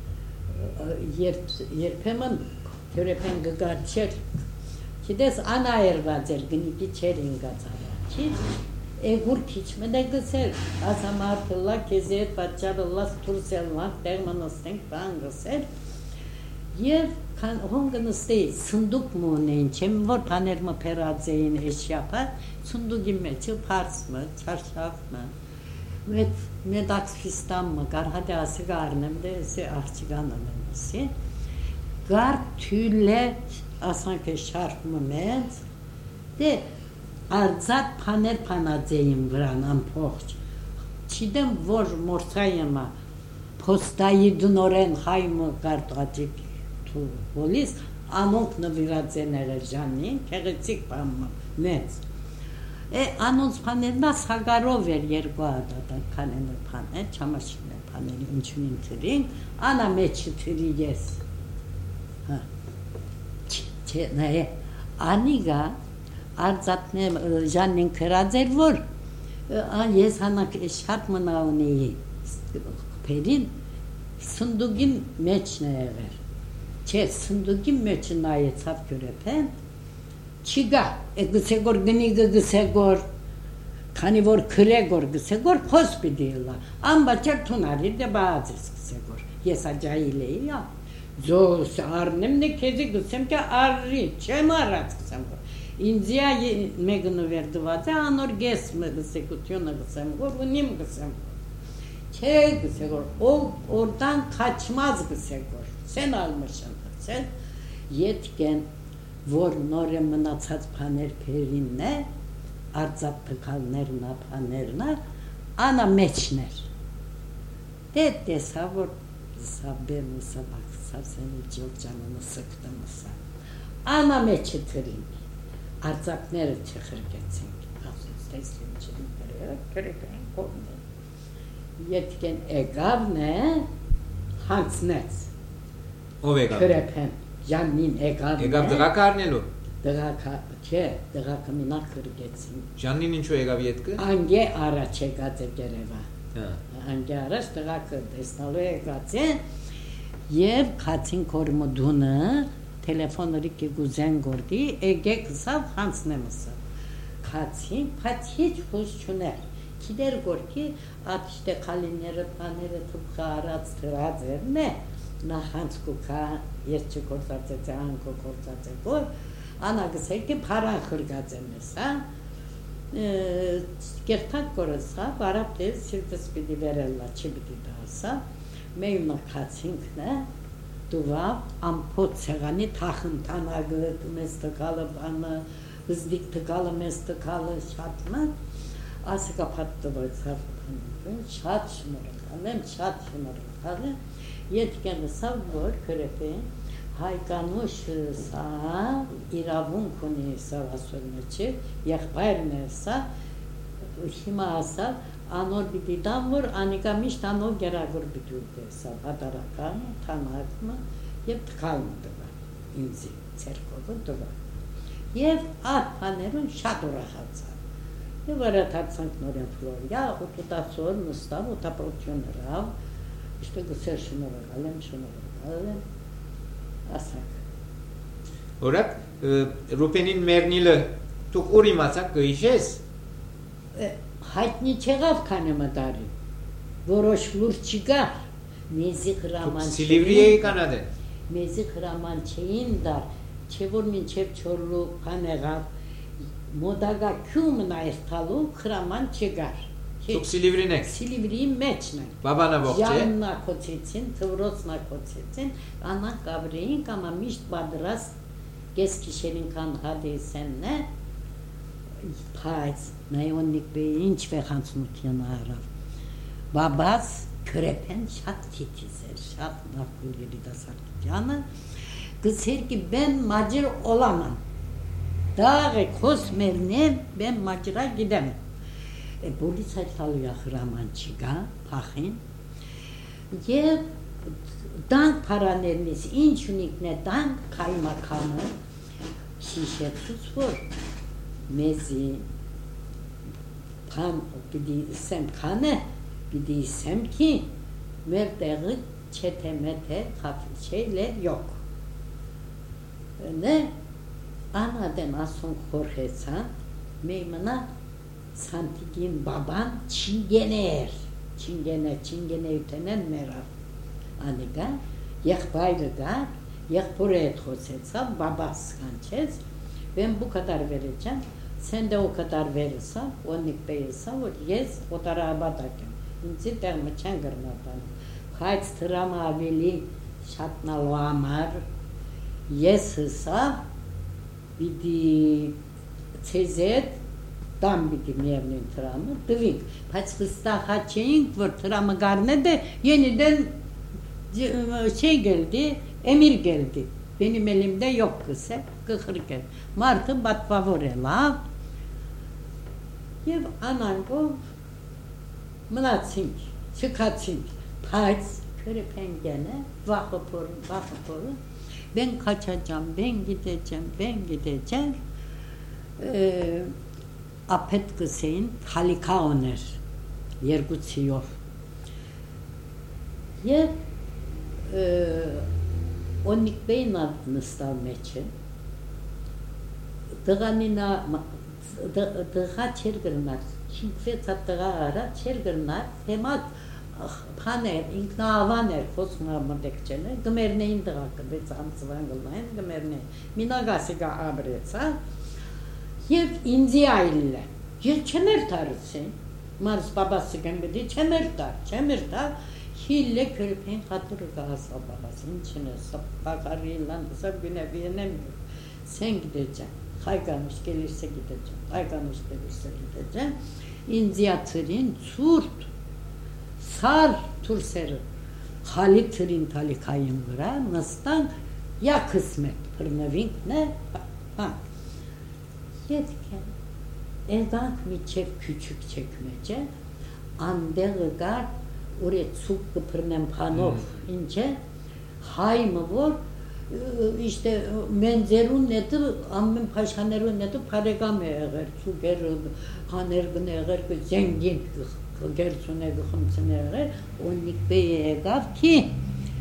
Speaker 2: yer yerpemen körepen gıgarçer kides ana ervazer gıniki çerin gazara ki egur kiçmede gıser asamartılla kezet batçarılla turselmak dermanosteng bangıser yer kan honganıstey sunduk mu neynçem var paner mi perazeyin eş yapar sunduk immeçi pars mı çarşaf mı med medax fistan mı gar hadi ası garnem de se ahçıganamesi gar tülle asan ke şarf mı med de arzat paner panazeyim vranan poğç çidem vor morsayema postayı dunoren haymı gartacık tu polis anonk navirazenere jannin kerecik pamma net e anons panelda sagaro ver yer guada kanene panel çamaşırne paneli inçinin trin ana meçi tri yes ha çe ne aniga arzatne jannin kerazer vor a yes hanak şart mı nauni perin sundugin meçneye ver çe sundugin meçneye sap görepen çiga e gısegor gni gısegor kanivor kregor gısegor hospidilla amba çertunari de bazı gısegor yesa cahile ya zos arnem ne kezi gısem ki arri çemarat gısem inziya megnu verdi vaza anor gesme gısekutyona gısem gor nim gısem çe gısegor o oradan kaçmaz gısegor sen almışsın sen yetken vor nore mnacat paner perinne arzat tıkalnerna panerna ana meçner de de savor sabbe musa bak sav senin çok canını sıktı mısa ana meçetirin arzat nere çıkır geçsin aslında teslimcilik veriyor köreken konu yetken egav ne hansnet
Speaker 1: o vegan
Speaker 2: körepen Jannin egav
Speaker 1: egav dığa karnelu
Speaker 2: dığa ke dığa kamina kır geçsin
Speaker 1: Jannin'in şu egav yetkı
Speaker 2: ange araç egav gereva ange araç dığa kır desnalı egatse Եվ քացին կորմոդունը տելեֆոնորի կգուզեն գորդի էգե կսավ հանցնեմսը քացին բայց հիչ խոս չուներ Kider gorki at işte kalinleri panere tıpkı arat tırazer ne nahanskuka yerçi kortatete anko kortatete ana kısay ki paran hırgazemesa gertak korasa barap de sirtes bidi verella çibidi dasa meyuna katsinkne duva ampot segani tahın tanagı mestakalı bana hızdik tıkalı mestakalı şatma Asıl kapattı böyle sarfı şat şımarık alem şat şımarık alem yetkeni savur körepe haykanuş sa iravun kuni savasölmeçi yakpayrnesa himasa anor bididan vur anikamiş tano geragur bidurdesa badarakan tanakma yep tıkalmadı var inzi cerkovu duvar yev at panerun şadurahatsa Eu vă arătați în Noren Floria, o tutațor, nu stau, o taproționerau, işte găsesc și norăgalem, și norăgalem, asta.
Speaker 1: Orat, rupenin mernilă, tu urimața că ișez?
Speaker 2: Haytni çegav kanema dari, voroş lurçigar, mezik raman
Speaker 1: çeyin. Silivriye kanade.
Speaker 2: Mezik raman çeyin dar, çevurmin çevçorlu kanegav, Modaga kümüna ertalu kıraman çıgar.
Speaker 1: Çok silivrinek.
Speaker 2: Silivriğin meçne.
Speaker 1: Babana bokçe.
Speaker 2: Yanına koçetin, tıvrosna koçetin. Ana gavreyin ama mişt badras geskişerin kan hadi senle. Payz. Nayonnik beyinç ve hansmut yanara. Babas körepen şat titizer. Şat nakulleri da saklıcanı. Kız her ki ben macir olamam. Dağı kosmerine ben macera gidemem. E, polis aytalı yaxıraman çıga, paxin. Ye, dan paraneriniz, inçunikne dan kaymakamı, şişe tuz vur. Mezi, tam bidiysem kanı, bidiysem ki, merdeği çetemete hafif şeyler yok. Ne? Anaden ason korketsan, meymana santigin baban çingener, çingene, çingene ütenen merar. Aniga, yak baylıga, yak buraya tozetsam, babas kançez, ben bu kadar vereceğim, sen de o kadar verirsen, onlik beyirsen, yes, o tarafa bakın. İnci derme çangırmadan, kaç tırama veli, şatnalı amar, yes hısa, Bidi cezet, tam bidi mevnin tramı, dıvink. Paçkısta haçeyink var tramı garne de yeniden şey geldi, emir geldi. Benim elimde yok kızı, kıhır geldi. Martı batfavorela. Yev anango mınatsink, çıkatsink. Paç, köre pengene, vakıporu, vakıporu. Ben kaçacağım, ben gideceğim, ben gideceğim. Ee, apet kıseyin halika oner. Yergutsiyov. Yer e, onik beyin adını stavmeçe. Dığanina dığa çergirnar. Kinkve tattığa ara çergirnar. Temat paner, inknavaner, fosna mordekçene, gmerneyin dıgakı, bezan sıvangılmayın, gmerneyin. Minagasiga abretsa, yer inzi aile, yer çemer tarısı. Mars babası gembedi, çemer tar, çemer tar. Hille körpeyin katırı gasa babasının içine, bakarıyla kısa güne beğenemiyor. Sen gideceksin, kayganış gelirse gideceğim, kayganış gelirse gideceğim. İnzi yatırın, surt. Sar turseri, hali tırın tali kayın vıra, nıstan ya kısmet, pırnavink ne? Ha. Yetken, edank mi çev küçük çekmece, ande gıgar, oraya tsuklı pırnem panov ince, hay mı var, işte menzerun nedir, ammin paşanerun nedir, paregam eğer, suger, hanergın eğer, zengin, gersune gıxımsın eğer, onlik beye eğer ki,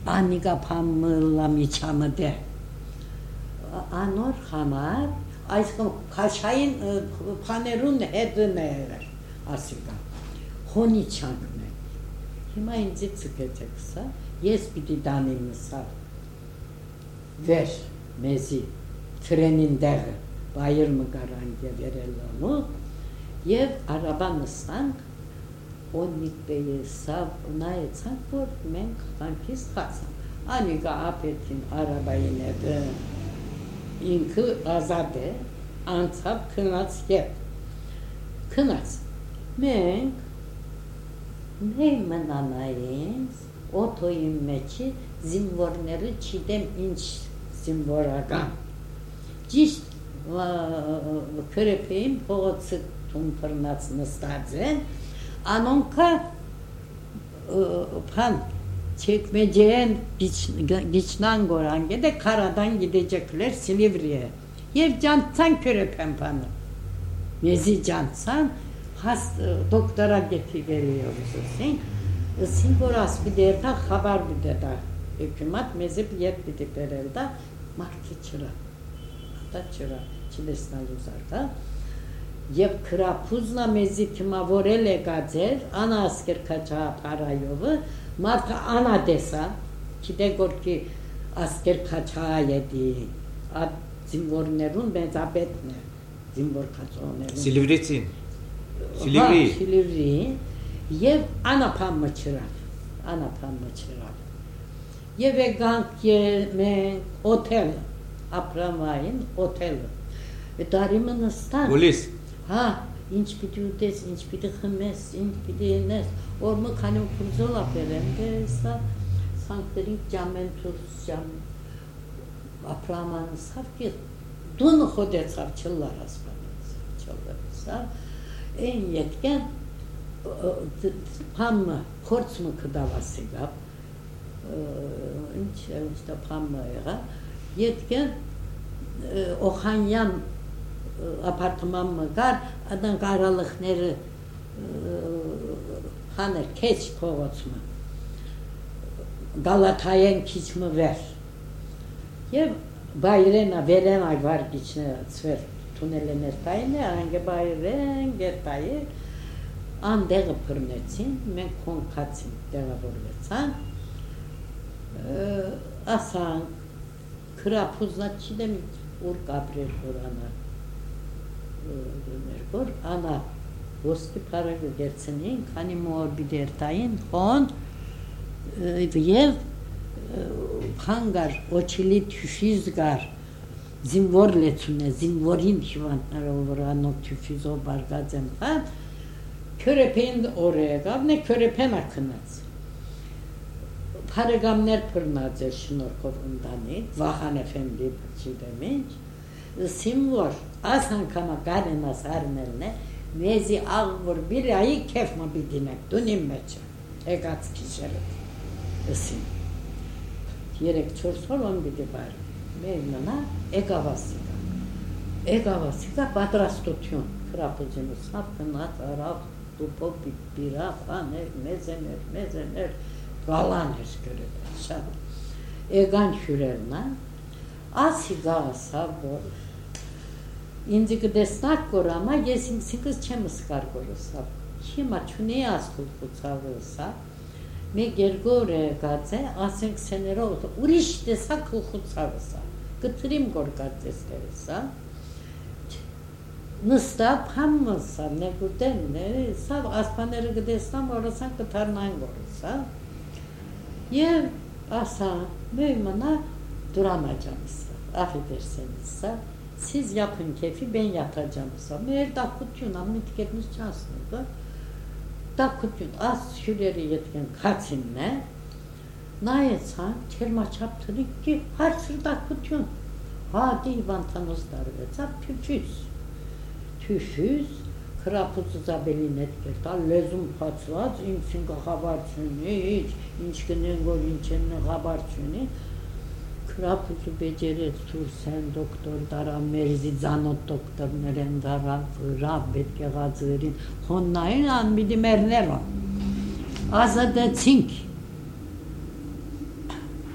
Speaker 2: Aniga pamla miçamı de. Anor hamar, այսքան քաշային փաներուն հետն էր ասիկա հոնի չանքն է հիմա ինձ ցկեցեք սա ես պիտի դանեմ սա վեր մեզի տրենին դեղը բայր մկարանք երելոնու եւ արաբանստանք օնիկ բեսա նայեցանք որ մենք քանքից խացանք անիկա ապետին արաբային է ինքը ազատ է, անցավ քնած ետ, քնած, մենք մեր մնանայինց, օթոյի մեջի զինվորները չիտեմ ինչ զինվորական, ճիշտ քրեպեին փողոցը թումպրնած նստած են, անոնքը պան Çekmeceğin geçnan goran gede karadan gidecekler Silivri'ye. Yev cansan köre pempanı. Mezi cansan hast doktora getir geliyoruz sen. Singoras bir derdi haber bir derdi. Hükümet mezip yet bir derdi. Martı çıra. Hatta çıra. Çilesden uzarda. Yev krapuzla mezi tima vorele gazer. Ana asker kaçağı parayovu. Marta ana desa, ki de gor ki asker kaçağı yedi, ad zimvornerun benzabetne, zimvor kaçağınerun.
Speaker 1: Silivri'sin. Silivri.
Speaker 2: Ha, Silivri. Yev ana pamma çırak, ana pamma çırak. Yev egank yemen otel, apramayın otel. Ve darimın ıstan.
Speaker 1: Polis.
Speaker 2: Ha. İnç pidi udes, inç pidi hımes, inç pidi nes. Ormu kanem kurzola perem sa sankterin jamen turs jam apraman savki dun hodet sav çıllar aspanız çıllar sa en yetken pam kortsmu kıdavası gap inç işte pam ya yetken ohanyan apartman mı gar adan qaralıqları haner keç kovatsma Galatayen kiçmi ver ye bayrena verena var içine sver tunelene tayne ange bayren getayı an dege pırnetsin men konkatsin dege vorletsan asan krapuzna çidem ur gabriel orana Mergor ana voski para gerçenin kani mor bidertayin on yev hangar oçili tüfizgar zimvorletune zimvorin hivantlar overano tüfiz o bargazem ha körepen oraya gav ne körepen akınaz paragamner pırnazer şnorkovundan et vahan efendi çidemiş Simvor, asan kama garenas armelne, mezi ağvur bir ayı kefma bidinek, dunim meçe, egat kişeret, ısim. Yerek çorsol on bidi bari, meymana egavasika. Egavasika badras tutyon, krapıcını sapkınat, araf, dupo, bira, faner, mezener, mezener, galaner göreder, şad. Egan hürerna, Asiga sabor. Inzi gdesnak gorama yesim sikız çemıskar gorusab. Hima çune astul kutsavısa. Me gergore gadze asenk senero oto. Uriş desa kutsavısa. Gıtrim gor gadzeslerisa. Nısta pammısa ne guden ne sav aspaneri gdestam orasan gıtarnan gorusa. Ye asa meymana duramayacağımızsa, affederseniz, siz yapın kefi, ben yatacağımızsa, meğer dakutun, amnitik etmiş çansınızda, dakutun, az şüleri yetken kaçınne, nayetsan, çelma çaptırık ki, her sır dakutun, hadi vantanız darveza, tüfüz, tüfüz, krapuzuza belinet kerta, lezum patsvaz, insin kahabarçuni, hiç, inçkinin gol inçenini kabarçuni, Krapuzu beceret sur sen doktor dara merzi zanot doktor neren dara rabbet gazırin honnayın an bidi merner on azada çink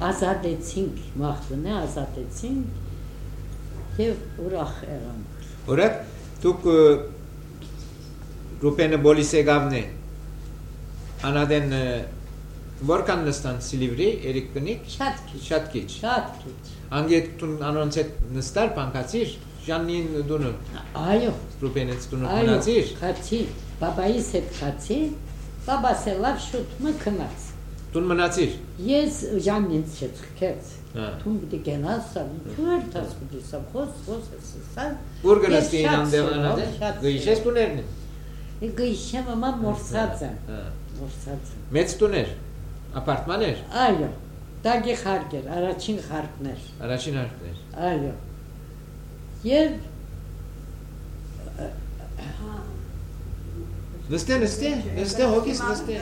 Speaker 2: ազատեցինք, մախտն է ազատեցինք եւ ուրախ եղանք։
Speaker 1: Օրակ դուք Ռուպենը Բոլիսեգավն է անադեն որքան նստան Սիլիվրի Էրիկ կնիկ
Speaker 2: շատ քիչ
Speaker 1: շատ քիչ
Speaker 2: շատ քիչ
Speaker 1: անգետ տուն անոնց հետ նստար բանկացիր Ժանին դունը
Speaker 2: այո
Speaker 1: Ռուպենից դունը մնացիր
Speaker 2: քացի բաբայիս հետ քացի բաբաս լավ շուտ մքնած
Speaker 1: դուն մնացիր
Speaker 2: ես Ժանինից չծքեց
Speaker 1: հա
Speaker 2: դու դի գնաս քուր տաս դիսա խոս խոս սա
Speaker 1: ուր գնացին անդեղ անադե գիշես տուներն
Speaker 2: գիշեմ մամա մորսած է մորսած
Speaker 1: մեծ տուներ ապարտմաներ
Speaker 2: այո դագի խարկեր առաջին խարկներ
Speaker 1: առաջին խարկներ
Speaker 2: այո եւ
Speaker 1: նստե նստե նստե հոգիս նստե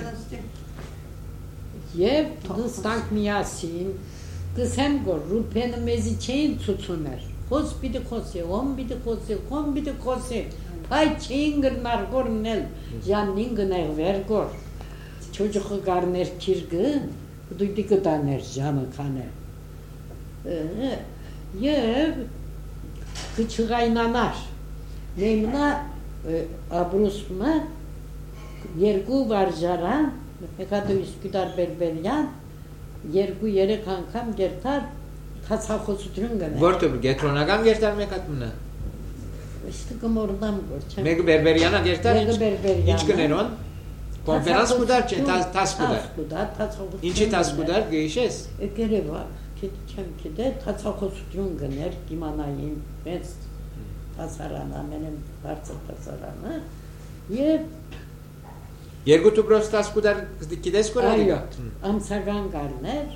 Speaker 2: եւ նստանք միասին դսեմ գոր Ռուպենը մեզի չէին ցուցուներ խոս պիտի խոսի ոմ պիտի խոսի ոմ պիտի խոսի այ չինգր մարգորնել Ժանին գնալ վերգոր Çocuğu garner kirgı, duydu gıdaner canı kanı. Yev, kıçıgaynanar. Nemna abrusma, yergu var jaran, ekadı Üsküdar Berberyan, yergu yere kankam gertar, tasavvusu trüngene.
Speaker 1: Vortu getronagam gertar mekatmına.
Speaker 2: İşte kumordan borçam.
Speaker 1: Meg Berberyana gertar.
Speaker 2: Meg Berberyana.
Speaker 1: Hiç gıneron. Konferans kudar çen tas kudar. İnçi tas kudar geyşes.
Speaker 2: Egere var. Ketçem ki de tasavvusu trüngene gimanayım. Ben tasarana benim parça tasarana. Ye
Speaker 1: Yergu tu bros tas kudar kides kudar.
Speaker 2: Ayo. Amsagan garner.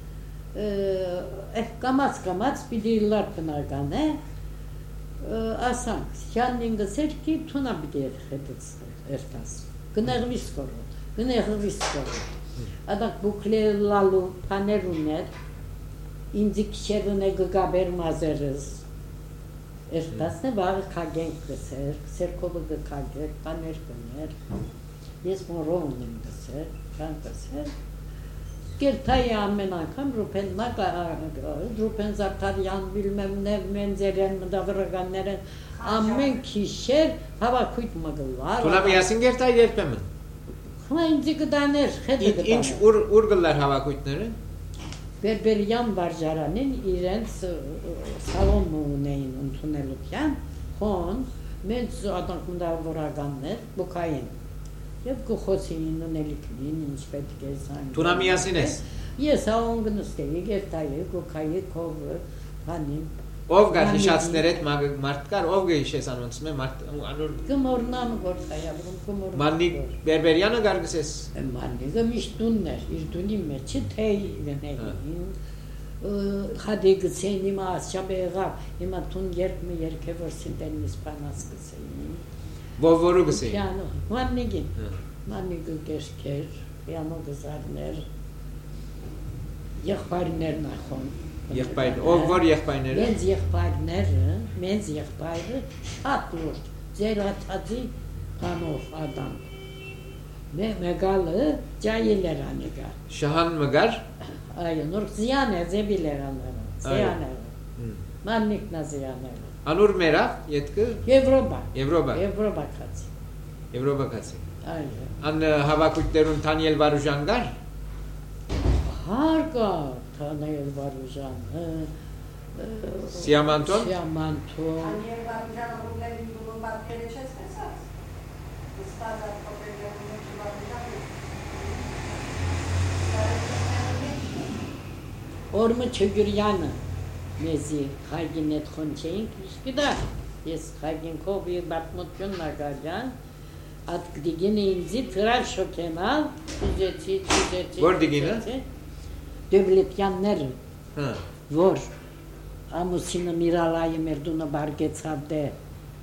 Speaker 2: Eh kamas kamas bidirler pınargane. Asan. Kendin gıser ki tuna bidir hedis ertas. Gınervis koru. Gınervis koru. Adak bukle lalu paneruner. İndik şerine gıgaber mazerız. Ertas ne var kagen gıser. Serkolu gıkager. Paner gıner. Yes morovnim gıser. Kan gıser. Gertay amen akam Rupen naga Rupen Zakaryan bilmem ne menzeren davraganların amen kişer hava kuytmadılar.
Speaker 1: Tuna miyasın gertay gertmemi?
Speaker 2: Hangi gıdaner hedi
Speaker 1: İnç ur urgullar hava kuytları?
Speaker 2: Berberyan varjaranın iren salon mu neyin tunelukyan hon menz adamın davraganlar bu kayın. Եվ գխոսին ունելիքին ինչ պետք է սան։
Speaker 1: Տունա միասին ես։
Speaker 2: Ես աուն գնստեի գերտայի գոքայի կովը բանին։
Speaker 1: Ով գար հիշացներետ մարդ կար ով գեհիշես անոնցում է մարդ անոր
Speaker 2: գմորնամ գործայա գմոր։
Speaker 1: Մաննի Բերբերյանը գարգսես։
Speaker 2: Մաննիը միշտ դուններ իր դունի մեջ թեյ գնային։ Խադի գցեին իմ ասչաբեգա հիմա տուն երբ մի երկևոր սինտեն իսպանաս գցեին։
Speaker 1: Vovvoru gısı.
Speaker 2: Piyano. Mannigi. Mannigi gerçker. Piyano gızarner. Yekparner nakon.
Speaker 1: Yekpayner. O var yekpayner.
Speaker 2: Menz yekparner. Menz yekparner. Şatlur. Zeratadi kanov adam. Ne megalı cayiler anega.
Speaker 1: Şahan megar.
Speaker 2: Ay nur ziyane zebiler anlara. Ziyane. Mannik na ziyane.
Speaker 1: Anur merak yetkı?
Speaker 2: Evropa.
Speaker 1: Evropa.
Speaker 2: Evropa katı.
Speaker 1: Evropa katı.
Speaker 2: Aynen.
Speaker 1: An hava kuytlarının Tanyel Varujangar?
Speaker 2: Harika. Tanyel Varujan.
Speaker 1: Siamanton?
Speaker 2: Siamanton.
Speaker 3: Tanyel Varujan oğulların bulunmak gereçez esas. Isparlar kopyalarının
Speaker 2: Ormu Çögüryanı. Mezi Kayginet Konçeyin Üsküdar. Yes Kaygin Kobi Batmutyon Nagarjan. At digine inzi tırar şokenal. Tüzeti tüzeti.
Speaker 1: Var digine?
Speaker 2: Devletyanlar.
Speaker 1: Ha.
Speaker 2: Var. Amusina Miralayı Merduna Bargetsavde.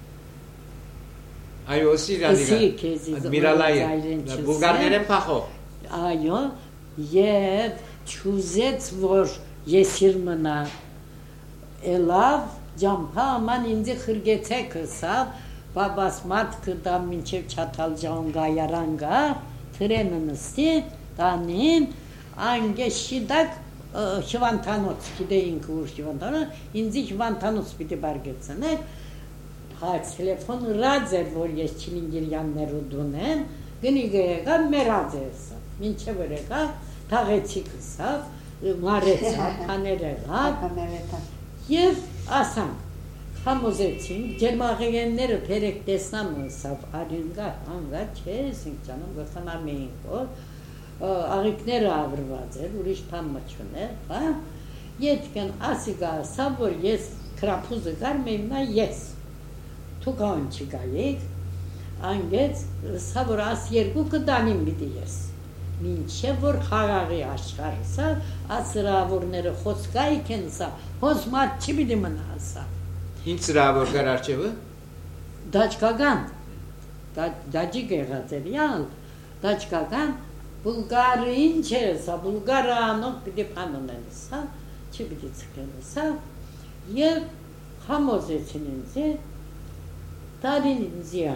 Speaker 1: Ay o Siraniga.
Speaker 2: Si kezi.
Speaker 1: Miralayı. Bulgarların paho.
Speaker 2: Ayo. Yev çuzet var yesirmana. Elav campa aman indi xırgete kısa babas mat kıda minçev çatalcan gayaranga treninisti danin ange şidak հիվանդանոց, գիտեինք ուր հիվանդանոց, ինձ հիվանդանոց պիտի բարգեցնեք, հայց տելեֆոն ռաձ էր, որ ես Չիլինգիրյաններու դունեմ, գնի գեղա մերած է սա, մինչև որ եկա, թաղեցիք սա, մարեցավ, հաներ եղավ, և ասանք, համոզեցինք, ջերմաղեղենները պերեք տեսնամ սավ արինգա, հանգա, չես ինք ճանում, գխնամ էինք, աղիքները ագրված էր, ուրիշ պամը չուներ, ետքեն ասիգա սավ, որ ես կրապուզը գար մեմնա ես, թուք հան չի գայիք, անգեց, սավ, որ աս երկու կդանիմ բիդի ես, մինչև որ խաղաղի աշխարը սա, աս ռավորները խոսկայիք են սա, հոս մատ չի բիդի մնա սա,
Speaker 1: Ինչ սրավոր կար արջևը?
Speaker 2: Դաչկագան, դաջիկ եղած էր յալ, դաչկագան, բուլգարը ինչ է սա, բուլգարը անող պիտի պանոն են սա, չի պիտի ծկել սա, և համոզեցին ինձ է, տարին ինձ է,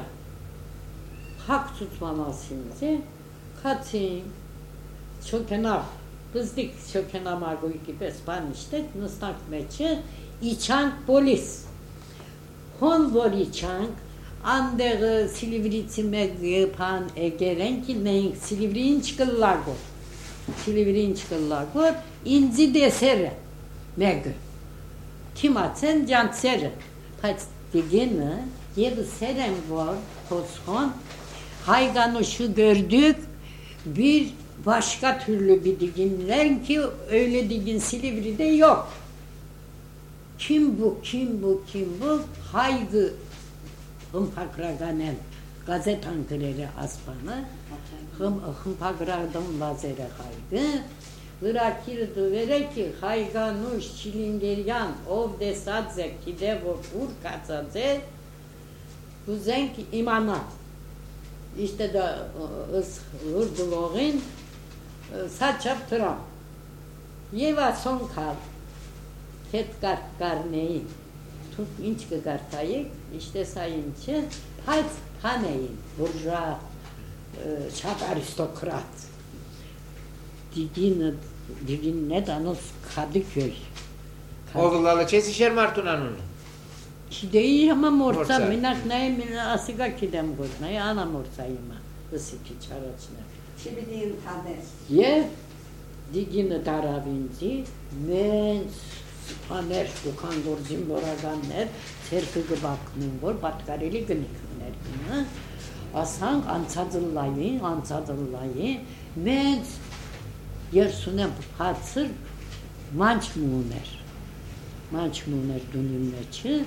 Speaker 2: խակցուցման ասին ինձ է, կացին, չոքենավ, բզդիկ չոքենամագույկի պես պանիշտեք, նստանք մեջը, իչանք պոլիս, հոն որ իչանք, անդեղ Սիլիվրիցի մեկ պան էգեր են ki նեինք Սիլիվրի ինչ կլագոր, Սիլիվրի ինչ կլագոր, ինձի դեսերը մեկը, թիմացեն ջանցերը, բայց դիգինը և սերեմ որ խոսքon, hayganuşu gördük, bir başka türlü bir diginler ki öyle digin Silivri'de yok. Kim bu, kim bu, kim bu? Haygı hımpakraganen gazet ankrere aspanı, hımpakradım lazere haygı, Irakirdu vere ki hayganuş çilingeryan ovde sadze kidevo urkatsadze bu zenk imana. İşte de ırdıloğun saçap tıram. Yeva son kal. Ket kart karneyi. Tut inç ki kartayık. İşte sayınçı. Hayt haneyin. Burja çap aristokrat. Digin digin ne danos Kadıköy.
Speaker 1: Oğullarla çesi şer martunanun.
Speaker 2: Kideyi ama morsa minak neye mina asıga kidem godnaya ana morsayıma. Isiki çaraçına.
Speaker 3: Çibidin tades.
Speaker 2: Ye digin taravinci men paner dukan dorjim boraganner serkıgı bakmın bor batkareli gınikler günü. Asan ançadıllayı ançadıllayı men yersunem hatsır manç muğner. Manç muğner dönülmeçi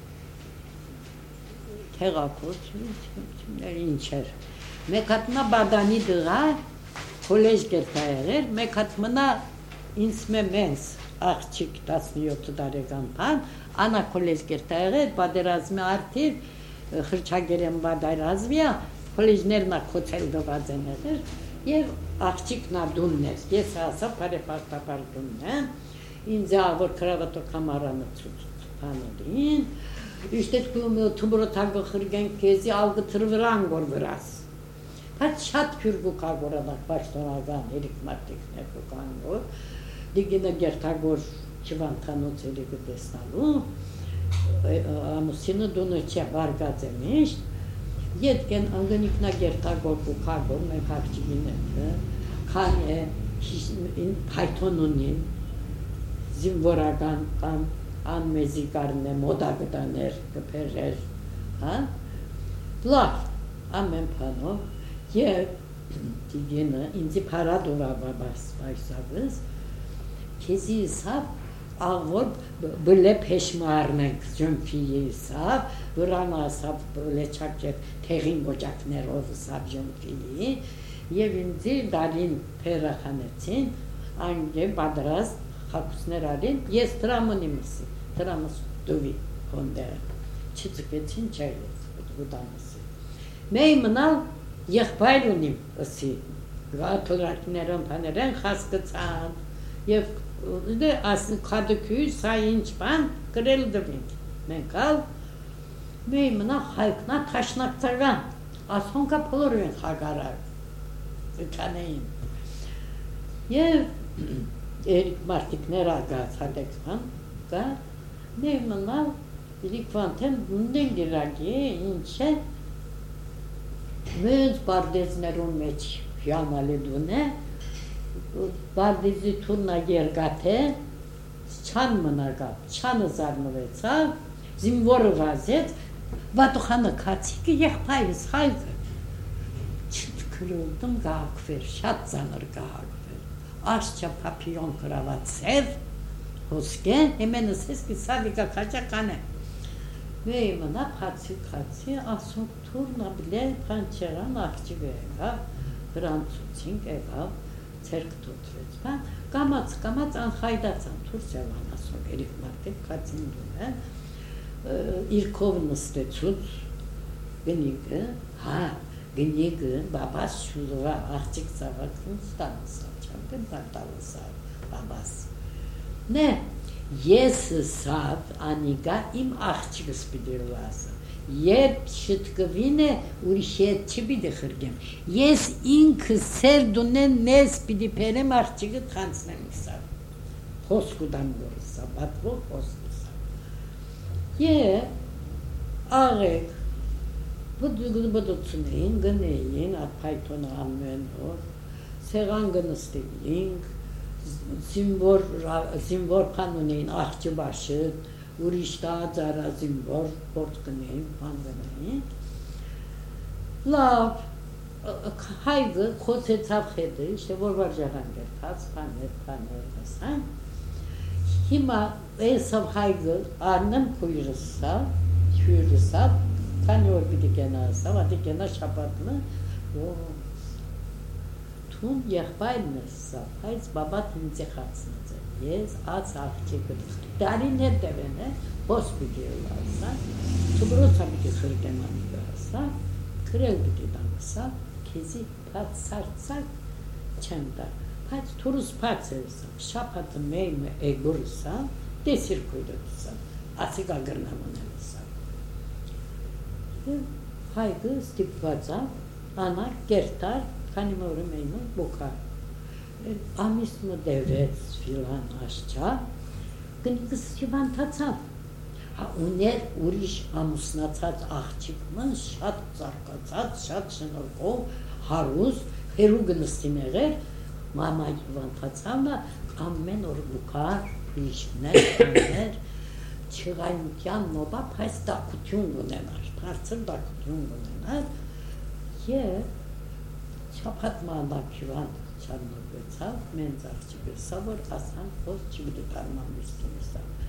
Speaker 2: Tegakot, kimler inçer. Mekatma badani dığa, kolej gertayer, mekatmına insme mens, akçık tasniyotu daregan pan, ana kolej gertayer, baderazmi artir, hırça geren baderazmiya, kolejnerna koteldo bazenedir, yev akçıkna dunnes, gesasa pare parta par dunne, ince avur kravato kamaranı tut panodin, İşte tümürü takı hırgen kezi algı tırvıran gor biraz. Pat şat kürgü kagoradak baştonagan erik martik ne kukan gor. Digine gertagor çivantano çeligi destalu. Amusini donuçe vargazemiş. Yetken anganikna gertagor kukagor mekakçigine. Kane Pythonunin zimvoragan kan an mezikarne moda gdaner kperer ha blar amen pano ye digena inzi paradova babas başsavız kezi sap ağır böyle peşmarnek jönfiye sap burana sap böyle çakçet terin ocak nerov sap jönfiye yevinzi darin perahanetin ange badraz hakusneralin yes tramınımsı tramız dövi konde çıtıketin çaylet budanısı meymanal yahbaylunim ısı gatolakineron paneren haskıtsan yev de aslı Kadıköy sayınçpan kırıldıvink men kal meymana halkına taşnaktargan ason kapılırın hagarar kaneyin yev երիկ մարդիկներ ագած հատեքման, կա, նեյմնալ, իրիկվանթեն ունդեն գիրագի, ինչ է, մենց բարդեզներուն մեջ հյանալի դուն է, բարդեզի թուրնա երգատ է, չան մնագա, չանը զարնվեցավ, զիմվորը վազեց, վատուխանը կացիկը եղպայվս հայգը, չտկրուլդում գաղակվեր, շատ ծանր գաղակվեր, աշճա պապիոն կրավացև, հոսկե, հեմենս հեսկի սավիկա կաճական է, վեի մնա պացի կացի, ասում թուրնա բլե պանչերան աղջիվ եղավ, հրանցուցինք եղավ, ցերկ թութվեց, կամաց, կամաց անխայդացան, թուրս եղան ասում, երիք մարդիկ կացին դում է, իրքով նստեցուց գնիգը, հա, գնիգը, բաբաս շուզվա աղջիկ ծավակն ստանասավ, չամպեն բարտալասավ, բաբաս։ Նե, ես սավ անիգա իմ աղջիկս պիդի լասը, երբ շտկվին է, ուրիշ ետ չպիդի խրգեմ, ես ինքը սեր դունեն մեզ պիդի պերեմ աղջիկը թանցնեմ սավ, խոսք ուդամ գորսավ, բատվող խոսք Ye, ağek, bıdıtsınayın, gıneyin, atpaytonu almenor, segan gınıstayın, zimbor, zimbor kanuneyin, ahçı başı, urişta zara zimbor, port gıneyin, pandanayin. Lav, haygı, kose tavhedi, işte vorvar jahanger, tas, paner, paner, basan. Hima esav haygı annem kuyrusa, kuyrusa, kanyor bir gena sa, vadi gena şapatlı. O tun yahbaynsa, hayz babat ince katsınca. Yes, az akçe kırık. Dari ne devene, boş biliyorlarsa, tubro tabii ki kırgeman görse, kırıl bir damsa, kezi pat sartsak, çemda. Pat turus patselsam, şapatı meyme egursam, desir kuyruksam, asık agırnamanelsam. Haygı stipvaza, ana gertar, kanimoru meyme bukar. Amis mı devret filan aşça, gınıkız kivan tatsav. Ha uner uriş amusnatsat ahçıkmın, şat zarkatsat, şat şınırkov, haruz, heru gınıstineğer, Mama yuvantatsavla ammen or bukar, pişner, ammer, çığaynkyan noba pays dakutyon gunenar, parçır dakutyon gunenar, ye, çapatmağında küvan çarnı götsav, menzakçı götsav, or asan poz çibili tarman üstünü sav.